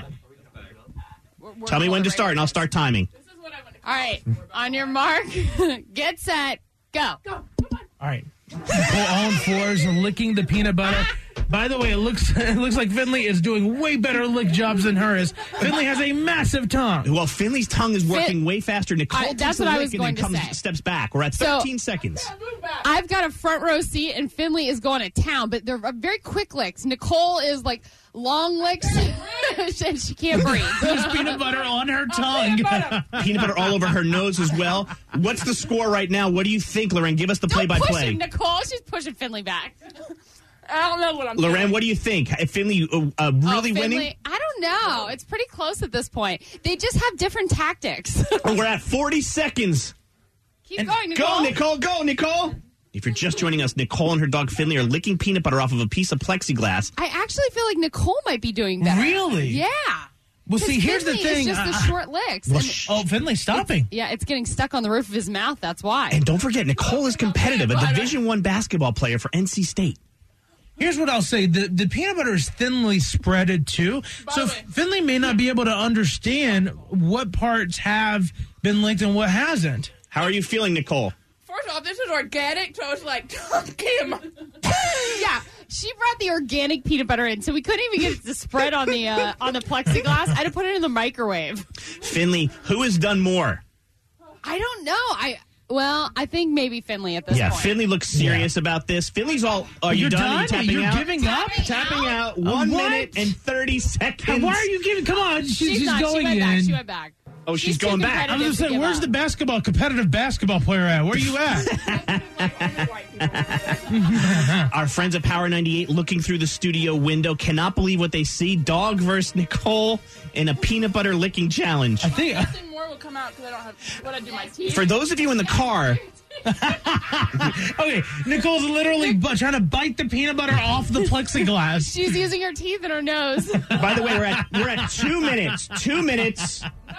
Tell me when to start, and I'll start timing. This is what I want to. All right. On your mark, get set, go. All right. Nicole on fours, licking the peanut butter. By the way, it looks it looks like Finley is doing way better lick jobs than her is. Finley has a massive tongue. Well, Finley's tongue is working Fin- way faster. Nicole I- takes that's a what I lick was and going then to comes say. steps back. We're at So- thirteen seconds. I've got a front row seat, and Finley is going to town, but they're very quick licks. Nicole is like long licks, and she can't breathe. There's peanut butter on her tongue. Peanut butter all over her nose as well. What's the score right now? What do you think, Loren? Give us the Don't push play-by-play. him, Nicole. She's pushing Finley back. I don't know what I'm Loren, doing. what do you think? If Finley uh, uh, Oh, really Finley, winning? I don't know. It's pretty close at this point. They just have different tactics. We're at forty seconds. Keep going, Nicole. Go, Nicole. Go, Nicole. If you're just joining us, Nicole and her dog Finley are licking peanut butter off of a piece of plexiglass. I actually feel like Nicole might be doing better. Really? Yeah. Well, see, here's the Finley thing. It's just the uh, short licks. well, and sh- oh, Finley's stopping. yeah, it's getting stuck on the roof of his mouth. That's why. And don't forget, Nicole is competitive, a Division One basketball player for N C State. Here's what I'll say. The the peanut butter is thinly spreaded, too. So Finley may not be able to understand what parts have been licked and what hasn't. How are you feeling, Nicole? First off, this is organic, so it's like, Kim. Yeah, she brought the organic peanut butter in, so we couldn't even get it to spread on the uh, on the plexiglass. I had to put it in the microwave. Finley, who has done more? I don't know. I well, I think maybe Finley at this Yeah, point. Finley looks serious about this. Finley's all, are you You're done? done? Are you tapping You're out? giving up? Tapping out. Uh, One what? minute and thirty seconds. Why are you giving? Come on, she's, She's she's not. going she went in. back. She went back. Oh, she's, She's too going back. I was just to saying, give where's up. the basketball competitive basketball player at? Where are you at? Our friends at Power ninety-eight looking through the studio window cannot believe what they see. Dog versus Nicole in a peanut butter licking challenge. I think. Nothing more will come out because I don't have what I do my teeth. For those of you in the car, Okay, Nicole's literally bu- trying to bite the peanut butter off the plexiglass. She's using her teeth in her nose. by the way, we're at we're at two minutes. Two minutes.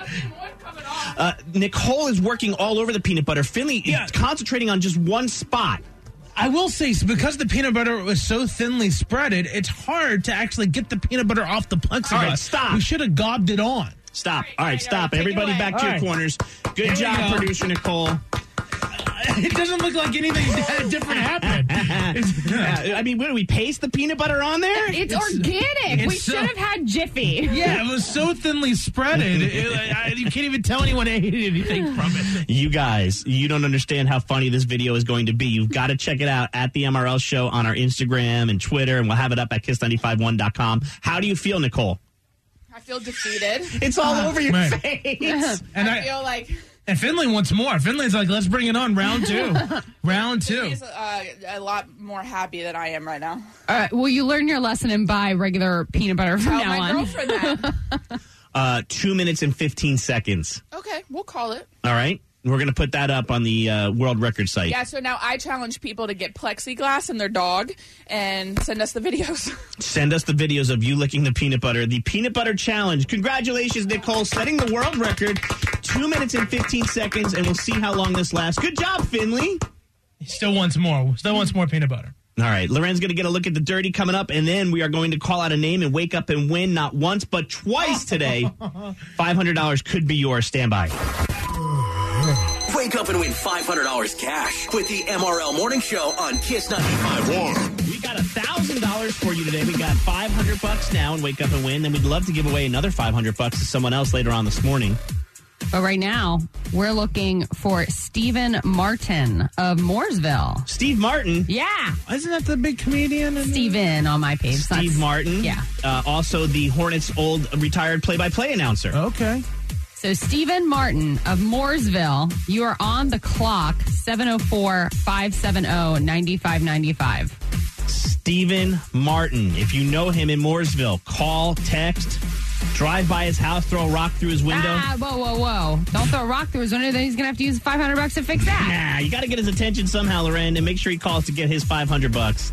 Uh, Nicole is working all over the peanut butter. Finley Yeah. is concentrating on just one spot. I will say, because the peanut butter was so thinly spreaded, it's hard to actually get the peanut butter off the plexiglass. All right, stop. We should have gobbed it on. Stop. All right, stop. take it Everybody away. back to All your right. corners. Good Here we job, go. producer Nicole. It doesn't look like anything different happened. It's- Yeah, I mean, what do we paste the peanut butter on there? It's, It's- organic. it's we so- should have had Jiffy. Yeah, it was so thinly spreaded. It- I- you can't even tell anyone ate anything from it. You guys, you don't understand how funny this video is going to be. You've got to check it out at the M R L Show on our Instagram and Twitter, and we'll have it up at kiss nine five one dot com. How do you feel, Nicole? I feel defeated. It's all over your man. face. And I I, feel like and Finley wants more. Finley's like, let's bring it on round two. Round two. he's uh, a lot more happy than I am right now. All right. Well, you learn your lesson and buy regular peanut butter from Tell now my on. girlfriend that. Uh, two minutes and fifteen seconds. Okay, we'll call it. All right? We're going to put that up on the uh, world record site. Yeah, so now I challenge people to get plexiglass in their dog and send us the videos. Send us the videos of you licking the peanut butter. The Peanut Butter Challenge. Congratulations, Nicole, setting the world record. Two minutes and fifteen seconds, and we'll see how long this lasts. Good job, Finley. He still wants more. Still wants more peanut butter. All right, Loren's going to get a look at the dirty coming up, and then we are going to call out a name and wake up and win not once but twice today. five hundred dollars could be yours. Stand by. Wake up and win five hundred dollars cash with the M R L Morning Show on Kiss ninety-five point one. We got one thousand dollars for you today. We got five hundred bucks now and wake up and win. Then we'd love to give away another five hundred bucks to someone else later on this morning. But right now, we're looking for Stephen Martin of Mooresville. Steve Martin. Yeah. Isn't that the big comedian? And Steven on my page. Steve That's- Martin. Yeah. Uh, also the Hornets' old retired play-by-play announcer. Okay. So Stephen Martin of Mooresville, you are on the clock, seven oh four, five seven oh, nine five nine five. Stephen Martin. If you know him in Mooresville, call, text, drive by his house, throw a rock through his window. Ah, whoa, whoa, whoa. Don't throw a rock through his window, then he's going to have to use five hundred bucks to fix that. Nah, you got to get his attention somehow, Loren, and make sure he calls to get his five hundred bucks.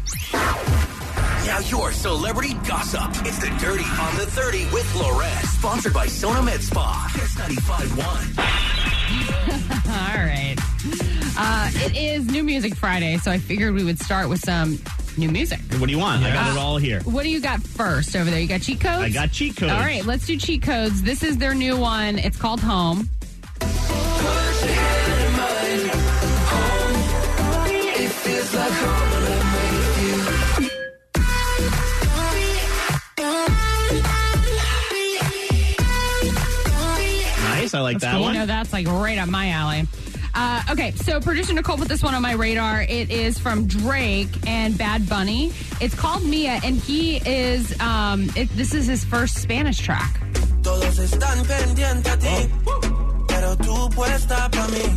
Now your celebrity gossip. It's the Dirty on the thirty with Loren. Sponsored by Sona Med Spa. Kiss ninety-five point one. All right. Uh, it is New Music Friday, so I figured we would start with some new music. What do you want? I got it all here. What do you got first over there? You got cheat codes? I got cheat codes. All right, let's do cheat codes. This is their new one. It's called Home. like That's that cool. one. You know, that's like right up my alley. Uh, okay, so producer Nicole put this one on my radar. It is from Drake and Bad Bunny. It's called Mia, and he is, um, it, this is his first Spanish track. Todos están pendientes a ti, pero tú puesta pa' mí,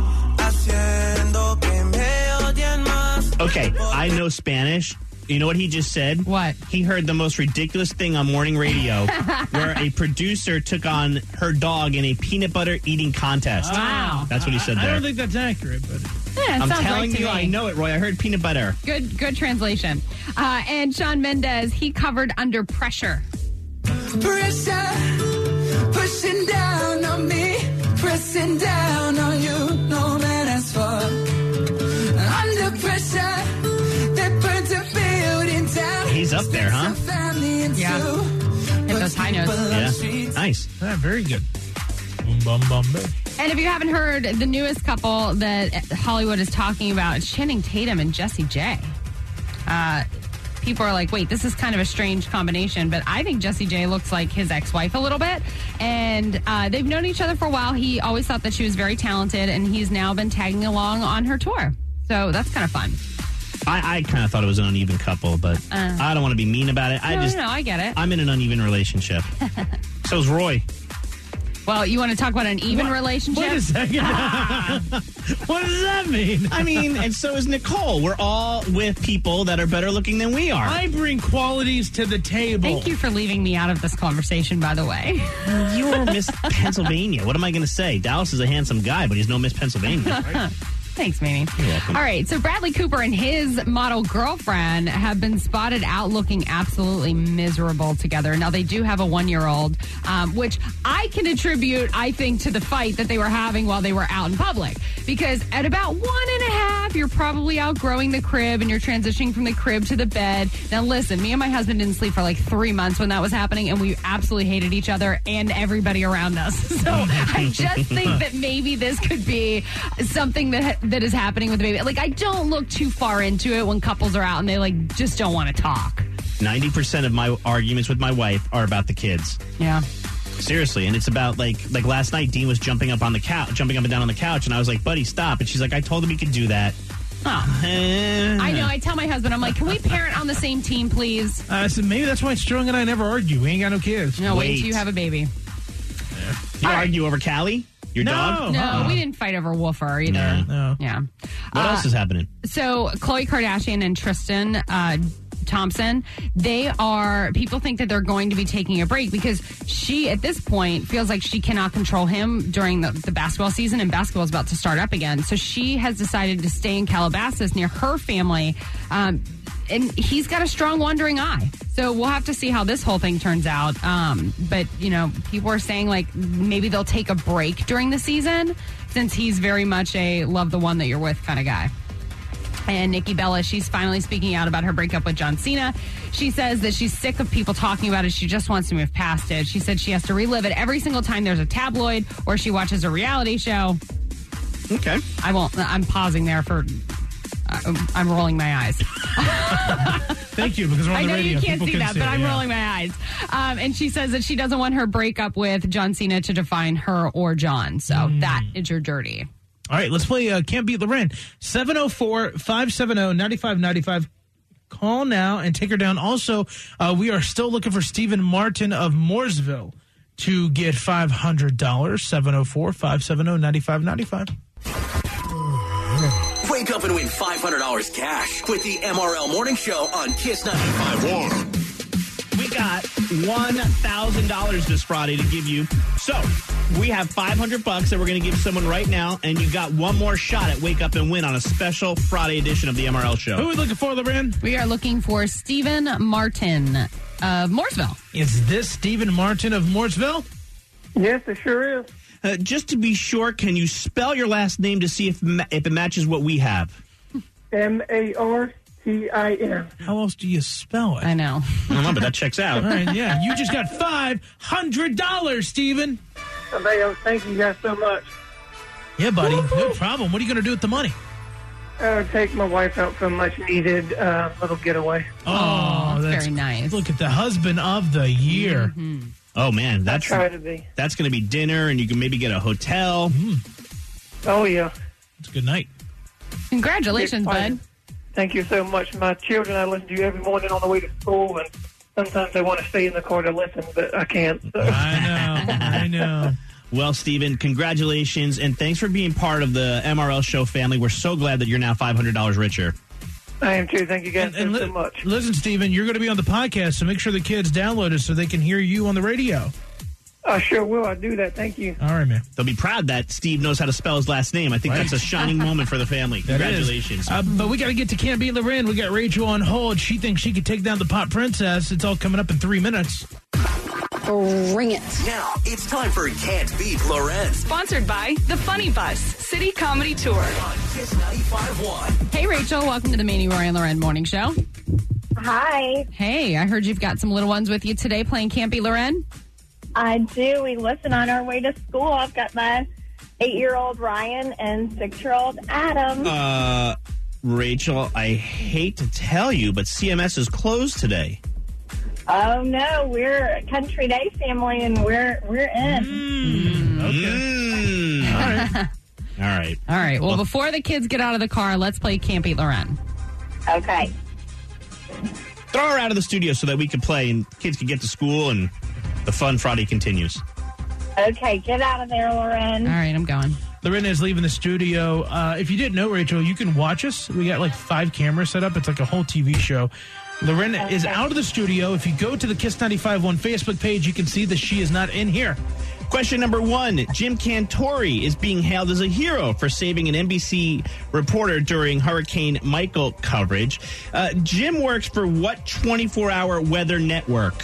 haciendo que me odien más. Okay, I know Spanish. You know what he just said? What? He heard the most ridiculous thing on morning radio where a producer took on her dog in a peanut butter eating contest. Wow. That's what he said I there. don't think that's accurate, but Yeah, it I'm sounds telling right to you, me. I know it, Roy. I heard peanut butter. Good, good translation. Uh, and Shawn Mendes, he covered Under Pressure. Pressure, pushing down on me, pressing down on you, no man has far. Under pressure, that burns a building down. He's up there, huh? Yeah. Hit those high notes. Yeah. Nice. Yeah, very good. Boom, bum, bum, bum. And if you haven't heard, the newest couple that Hollywood is talking about is Channing Tatum and Jessie J. Uh, people are like, wait, this is kind of a strange combination, but I think Jessie J looks like his ex-wife a little bit. And uh, they've known each other for a while. He always thought that she was very talented, and he's now been tagging along on her tour. So that's kind of fun. I, I kind of thought it was an uneven couple, but Uh. I don't want to be mean about it. I No, just, no, no, I get it. I'm in an uneven relationship. So's Roy. Well, you want to talk about an even relationship? Wait a second. What does that mean? I mean, and so is Nicole. We're all with people that are better looking than we are. I bring qualities to the table. Thank you for leaving me out of this conversation, by the way. You're Miss Pennsylvania. What am I going to say? Dallas is a handsome guy, but he's no Miss Pennsylvania. Right? Thanks, Mamie. You're welcome. All right, so Bradley Cooper and his model girlfriend have been spotted out looking absolutely miserable together. Now, they do have a one-year-old, um, which I can attribute, I think, to the fight that they were having while they were out in public. Because at about one and a half, you're probably outgrowing the crib and you're transitioning from the crib to the bed. Now, listen, me and my husband didn't sleep for like three months when that was happening, and we absolutely hated each other and everybody around us. So I just think that maybe this could be something that that is happening with the baby. Like, I don't look too far into it when couples are out and they like just don't want to talk. ninety percent of my arguments with my wife are about the kids. Yeah. Seriously, and it's about like like last night Dean was jumping up on the couch, jumping up and down on the couch, and I was like, buddy, stop. And she's like, I told him he could do that. Oh. Eh. I know. I tell my husband, I'm like, can we parent on the same team, please? I said, maybe that's why Strong and I never argue. We ain't got no kids. No, wait Wait. until you have a baby. You argue over Callie? Your No. dog? No, Uh-uh. we didn't fight over Woofer either. No. No. Yeah. What Uh, else is happening? So Khloe Kardashian and Tristan uh, Thompson, they are, people think that they're going to be taking a break because she, at this point, feels like she cannot control him during the, the basketball season, and basketball is about to start up again. So she has decided to stay in Calabasas near her family. Um, and he's got a strong wandering eye. So we'll have to see how this whole thing turns out. Um, but, you know, people are saying like maybe they'll take a break during the season since he's very much a love the one that you're with kind of guy. And Nikki Bella, she's finally speaking out about her breakup with John Cena. She says that she's sick of people talking about it. She just wants to move past it. She said she has to relive it every single time there's a tabloid or she watches a reality show. Okay. I won't. I'm pausing there for. Uh, I'm rolling my eyes. Thank you, because we're on I the know radio. you can't People see can that, see but it, I'm yeah. rolling my eyes. Um, and she says that she doesn't want her breakup with John Cena to define her or John. So Mm. that is your dirty. All right, let's play uh, Can't Beat Loren. seven oh four, five seven oh, nine five nine five. Call now and take her down. Also, uh, we are still looking for Stephen Martin of Mooresville to get five hundred dollars. seven oh four, five seven oh, nine five nine five. Wake up and win five hundred dollars cash with the M R L Morning Show on Kiss ninety-five point one. We got one thousand dollars this Friday to give you. So we have five hundred bucks that we're going to give someone right now, and you got one more shot at Wake Up and Win on a special Friday edition of the M R L Show. Who are we looking for, Loren? We are looking for Stephen Martin of Mooresville. Is this Stephen Martin of Mooresville? Yes, it sure is. Uh, just to be sure, can you spell your last name to see if ma- if it matches what we have? M A R T I N. How else do you spell it? I know. I don't know, but that checks out. All right, yeah. You just got five hundred dollars, Stephen. Thank you guys so much. Yeah, buddy. No problem. What are you going to do with the money? Uh, take my wife out for a much needed uh, little getaway. Oh, that's very nice. Look at the husband of the year. Mm-hmm. Oh, man. That's, I try to be. That's going to be dinner, and you can maybe get a hotel. Mm. Oh, yeah. It's a good night. Congratulations, bud. Thank you so much. My children, I listen to you every morning on the way to school, and sometimes they want to stay in the car to listen, but I can't. So. I know. I know. Well, Stephen, congratulations, and thanks for being part of the M R L Show family. We're so glad that you're now five hundred dollars richer. I am too. Thank you guys And, and so, li- so much. Listen, Stephen, you're going to be on the podcast, so make sure the kids download it so they can hear you on the radio. I sure will. I'll do that. Thank you. All right, man. They'll be proud that Steve knows how to spell his last name. I think Right. that's a shining moment for the family. That Congratulations. is. Uh, but we got to get to Can't Beat Loren. We got Rachel on hold. She thinks she could take down the Pop Princess. It's all coming up in three minutes. Bring it. Now it's time for Can't Beat Loren Sponsored by The Funny Bus City Comedy Tour. on Kiss ninety-five point one. Hey, Rachel. Welcome to the Manny, Roy, and Loren Morning Show. Hi. Hey, I heard you've got some little ones with you today playing Can't Beat Loren. I do. We listen on our way to school. I've got my eight-year-old Ryan and six-year-old Adam. Uh, Rachel, I hate to tell you, but C M S is closed today. Oh no, we're a Country Day family, and we're we're in. Okay. All right. All right. All right. Well, before the kids get out of the car, let's play Can't Beat Loren. Okay. Throw her out of the studio so that we can play and kids can get to school and the fun Friday continues. Okay, get out of there, Loren. All right, I'm going. Lorena is leaving the studio. Uh, if you didn't know, Rachel, you can watch us. We got like five cameras set up. It's like a whole T V show. Lorena is out of the studio. If you go to the Kiss ninety-five point one Facebook page, you can see that she is not in here. Question number one. Jim Cantori is being hailed as a hero for saving an N B C reporter during Hurricane Michael coverage. Uh, Jim works for what twenty-four hour weather network?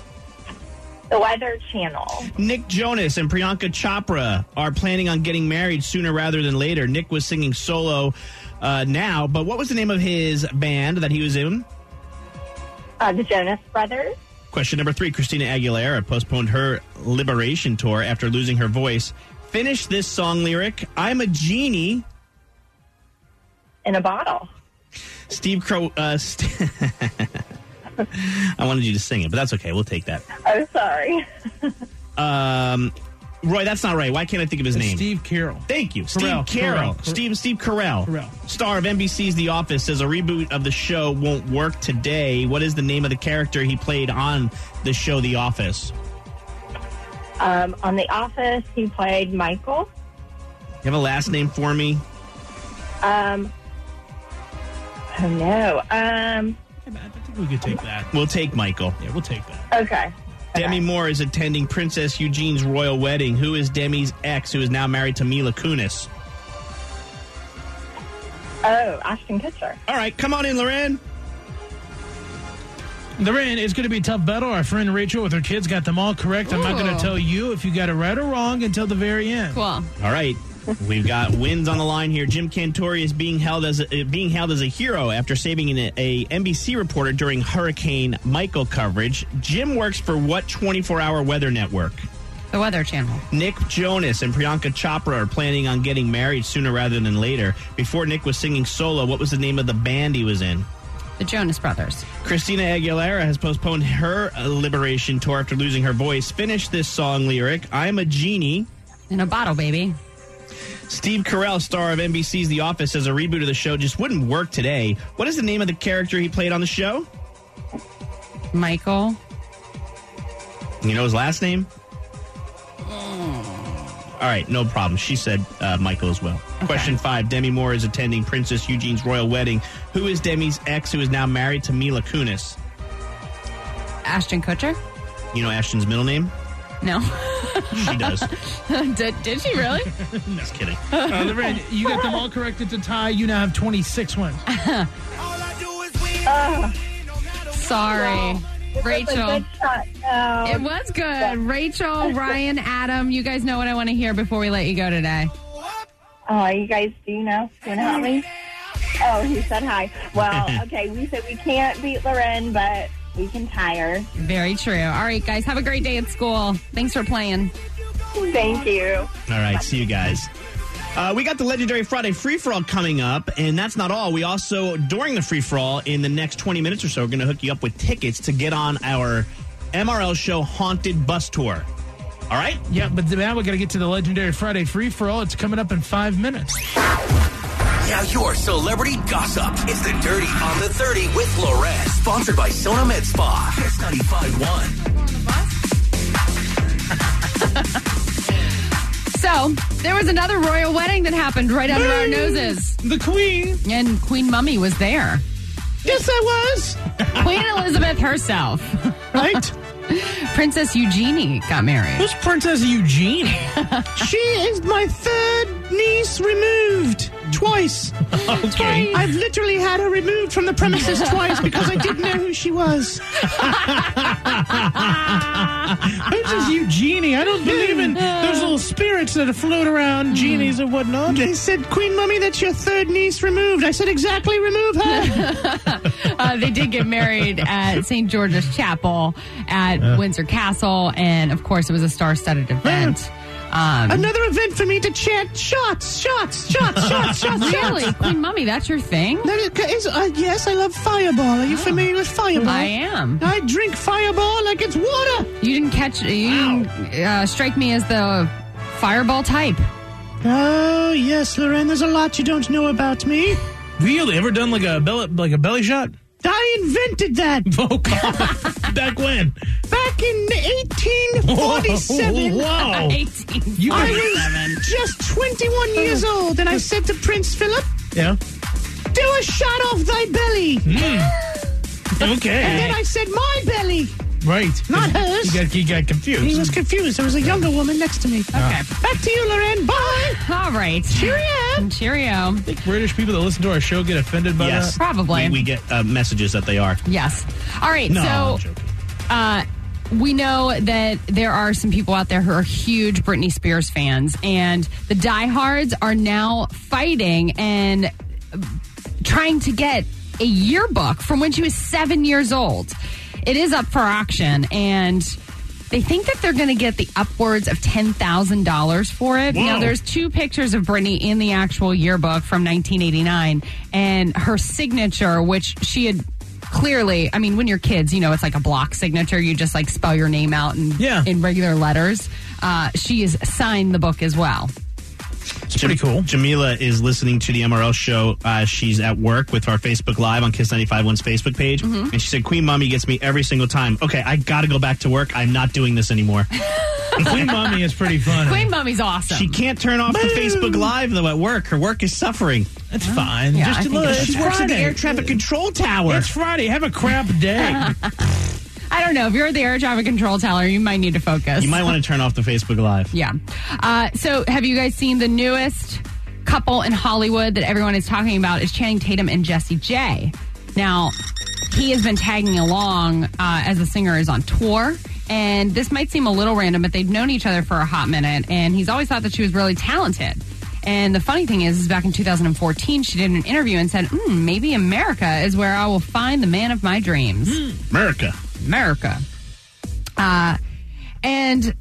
The Weather Channel. Nick Jonas and Priyanka Chopra are planning on getting married sooner rather than later. Nick was singing solo uh, now, but what was the name of his band that he was in? Uh, the Jonas Brothers. Question number three. Christina Aguilera postponed her Liberation tour after losing her voice. Finish this song lyric. I'm a genie. In a bottle. Steve Crow. Uh, St- I wanted you to sing it, but that's okay. We'll take that. Oh, sorry. Um, Roy, that's not right. Why can't I think of his name? Steve Carell. Thank you. Steve Carell. Carell. Carell. Steve Steve Carell. Carell. Star of N B C's The Office, says a reboot of the show won't work today. What is the name of the character he played on the show The Office? Um, on The Office, he played Michael. You have a last name for me? Um, oh, no. Um, I think we could take that. We'll take Michael. Yeah, we'll take that. okay. Demi Moore is attending Princess Eugene's royal wedding. Who is Demi's ex, who is now married to Mila Kunis? Oh, Ashton Kutcher. All right, come on in, Loren. Lorraine, it's going to be a tough battle. Our friend Rachel with her kids got them all correct. I'm not going Ooh. to tell you if you got it right or wrong until the very end. Cool. All right. We've got wins on the line here. Jim Cantori is being held as a, being hailed as a hero after saving an a N B C reporter during Hurricane Michael coverage. Jim works for what twenty-four hour weather network? The Weather Channel. Nick Jonas and Priyanka Chopra are planning on getting married sooner rather than later. Before Nick was singing solo, what was the name of the band he was in? The Jonas Brothers. Christina Aguilera has postponed her uh, Liberation tour after losing her voice. Finish this song lyric. I'm a genie. In a bottle, baby. Steve Carell, star of N B C's The Office, says a reboot of the show just wouldn't work today. What is the name of the character he played on the show? Michael. You know his last name? All right, no problem. She said uh, Michael as well. Okay. Question five. Demi Moore is attending Princess Eugene's royal wedding. Who is Demi's ex who is now married to Mila Kunis? Ashton Kutcher? You know Ashton's middle name? No. She does. did, did she really? Just kidding. Uh, Lorraine, you got them all correct. It's a tie. You now have twenty-six wins. Oh, Sorry. it was a Rachel. good shot. No. It was good. Rachel, Ryan, Adam, you guys know what I want to hear before we let you go today. Oh, you guys do know? Do you know about me? Oh, he said hi. Well, okay, we said we can't beat Loren, but we can tie her. Very true. All right, guys, have a great day at school. Thanks for playing. Thank you. All right, see you guys. Uh, we got the legendary Friday free-for-all coming up, and that's not all. We also, during the free-for-all, in the next twenty minutes or so, we're going to hook you up with tickets to get on our M R L Show Haunted Bus Tour. All right? Yeah, but now we got to get to the legendary Friday free-for-all. It's coming up in five minutes. Now your celebrity gossip. It's the Dirty on the thirty with Lorette. Sponsored by Sona Med Spa. Kiss ninety-five point one. So, there was another royal wedding that happened right under our noses. The Queen. And Queen Mummy was there. Yes, I was. Queen Elizabeth herself. Right? Princess Eugenie got married. Who's Princess Eugenie? She is my third niece removed. Twice. Okay. I've literally had her removed from the premises twice because I didn't know who she was. Princess Eugenie. I don't believe in those little spirits that float around, genies and whatnot. They said, Queen Mummy, that's your third niece removed. I said, exactly, remove her. uh, they did get married at Saint George's Chapel at uh. Windsor Castle, and of course, it was a star-studded event. Um, Another event for me to chant shots, shots, shots, shots, shots. Really? Shots. Queen Mummy, that's your thing? That is, uh, yes, I love Fireball. Are you oh. familiar with Fireball? I am. I drink Fireball like it's water. You didn't catch, you didn't uh, strike me as the Fireball type. Oh, yes, Loren, there's a lot you don't know about me. Really? Ever done like a belly, like a belly shot? I invented that. Oh, God. Back when? Back in eighteen forty-seven. Wow. eighteen forty-seven. You I was just twenty-one years old, and I said to Prince Philip, yeah, do a shot off thy belly. Mm. Okay. And then I said, my belly. Right. Not hers. He got, he got confused. He was confused. There was a younger woman next to me. Okay. Back to you, Loren. Bye. All right. Cheerio. Cheerio. I think British people that listen to our show get offended by yes. that. Probably. We, we get uh, messages that they are. Yes. All right. No, so, I'm joking. Uh, we know that there are some people out there who are huge Britney Spears fans, and the diehards are now fighting and trying to get a yearbook from when she was seven years old. It is up for auction, and they think that they're going to get the upwards of ten thousand dollars for it. Whoa. Now, there's two pictures of Britney in the actual yearbook from nineteen eighty-nine, and her signature, which she had clearly, I mean, when you're kids, you know, it's like a block signature. You just like spell your name out in, yeah. in regular letters. Uh, she has signed the book as well. It's pretty cool. Jamila is listening to the M R L show. Uh, she's at work with our Facebook Live on Kiss ninety-five point one's Facebook page. Mm-hmm. And she said, Queen Mommy gets me every single time. Okay, I got to go back to work. I'm not doing this anymore. Queen Mommy is pretty funny. Queen Mommy's awesome. She can't turn off Boom. the Facebook Live, though, at work. Her work is suffering. That's fine. Yeah, Just look, it's she works Friday. at the air traffic control tower. It's Friday. Have a crap day. I don't know. If you're at the air traffic control tower, you might need to focus. You might want to turn off the Facebook Live. Yeah. Uh, so have you guys seen the newest couple in Hollywood that everyone is talking about is Channing Tatum and Jessie J. Now, he has been tagging along uh, as the singer is on tour. And this might seem a little random, but they've known each other for a hot minute. And he's always thought that she was really talented. And the funny thing is, is back in two thousand fourteen, she did an interview and said, mm, maybe America is where I will find the man of my dreams. Mm, America. America. Uh, and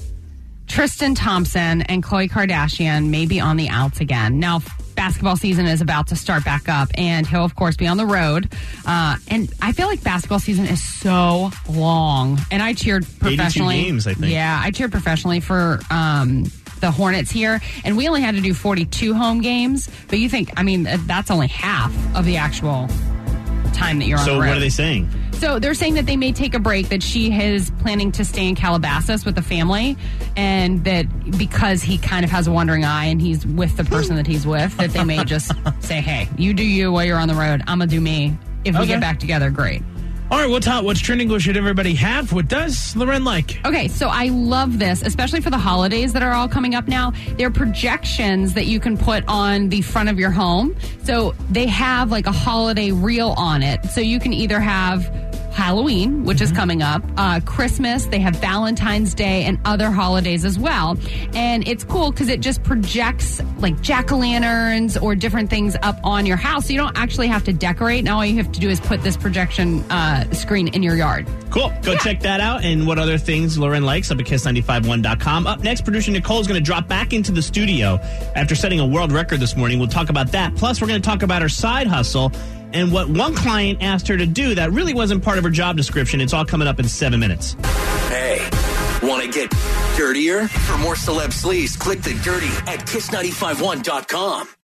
Tristan Thompson and Khloe Kardashian may be on the outs again. Now, basketball season is about to start back up, and he'll, of course, be on the road. Uh, and I feel like basketball season is so long. And I cheered professionally. eighty-two games, I think. Yeah, I cheered professionally for um, the Hornets here, and we only had to do forty-two home games. But you think, I mean, that's only half of the actual time that you're on so the road. So what are they saying? So they're saying that they may take a break, that she is planning to stay in Calabasas with the family, and that because he kind of has a wandering eye and he's with the person that he's with, that they may just say, hey, you do you while you're on the road. I'm going to do me. If we Okay. get back together, great. All right, what's hot? What's trending? What should everybody have? What does Loren like? Okay, so I love this, especially for the holidays that are all coming up now. There are projections that you can put on the front of your home. So they have like a holiday reel on it. So you can either have Halloween, which is coming up, uh, Christmas, they have Valentine's Day and other holidays as well. And it's cool because it just projects like jack-o'-lanterns or different things up on your house. So you don't actually have to decorate. Now all you have to do is put this projection uh, screen in your yard. Cool. Go Yeah. check that out. And what other things Loren likes up at kiss nine five one dot com. Up next, producer Nicole is going to drop back into the studio after setting a world record this morning. We'll talk about that. Plus, we're going to talk about her side hustle and what one client asked her to do that really wasn't part of her job description. It's all coming up in seven minutes. Hey, want to get dirtier? For more celeb sleaze, click the dirty at kiss nine five one dot com.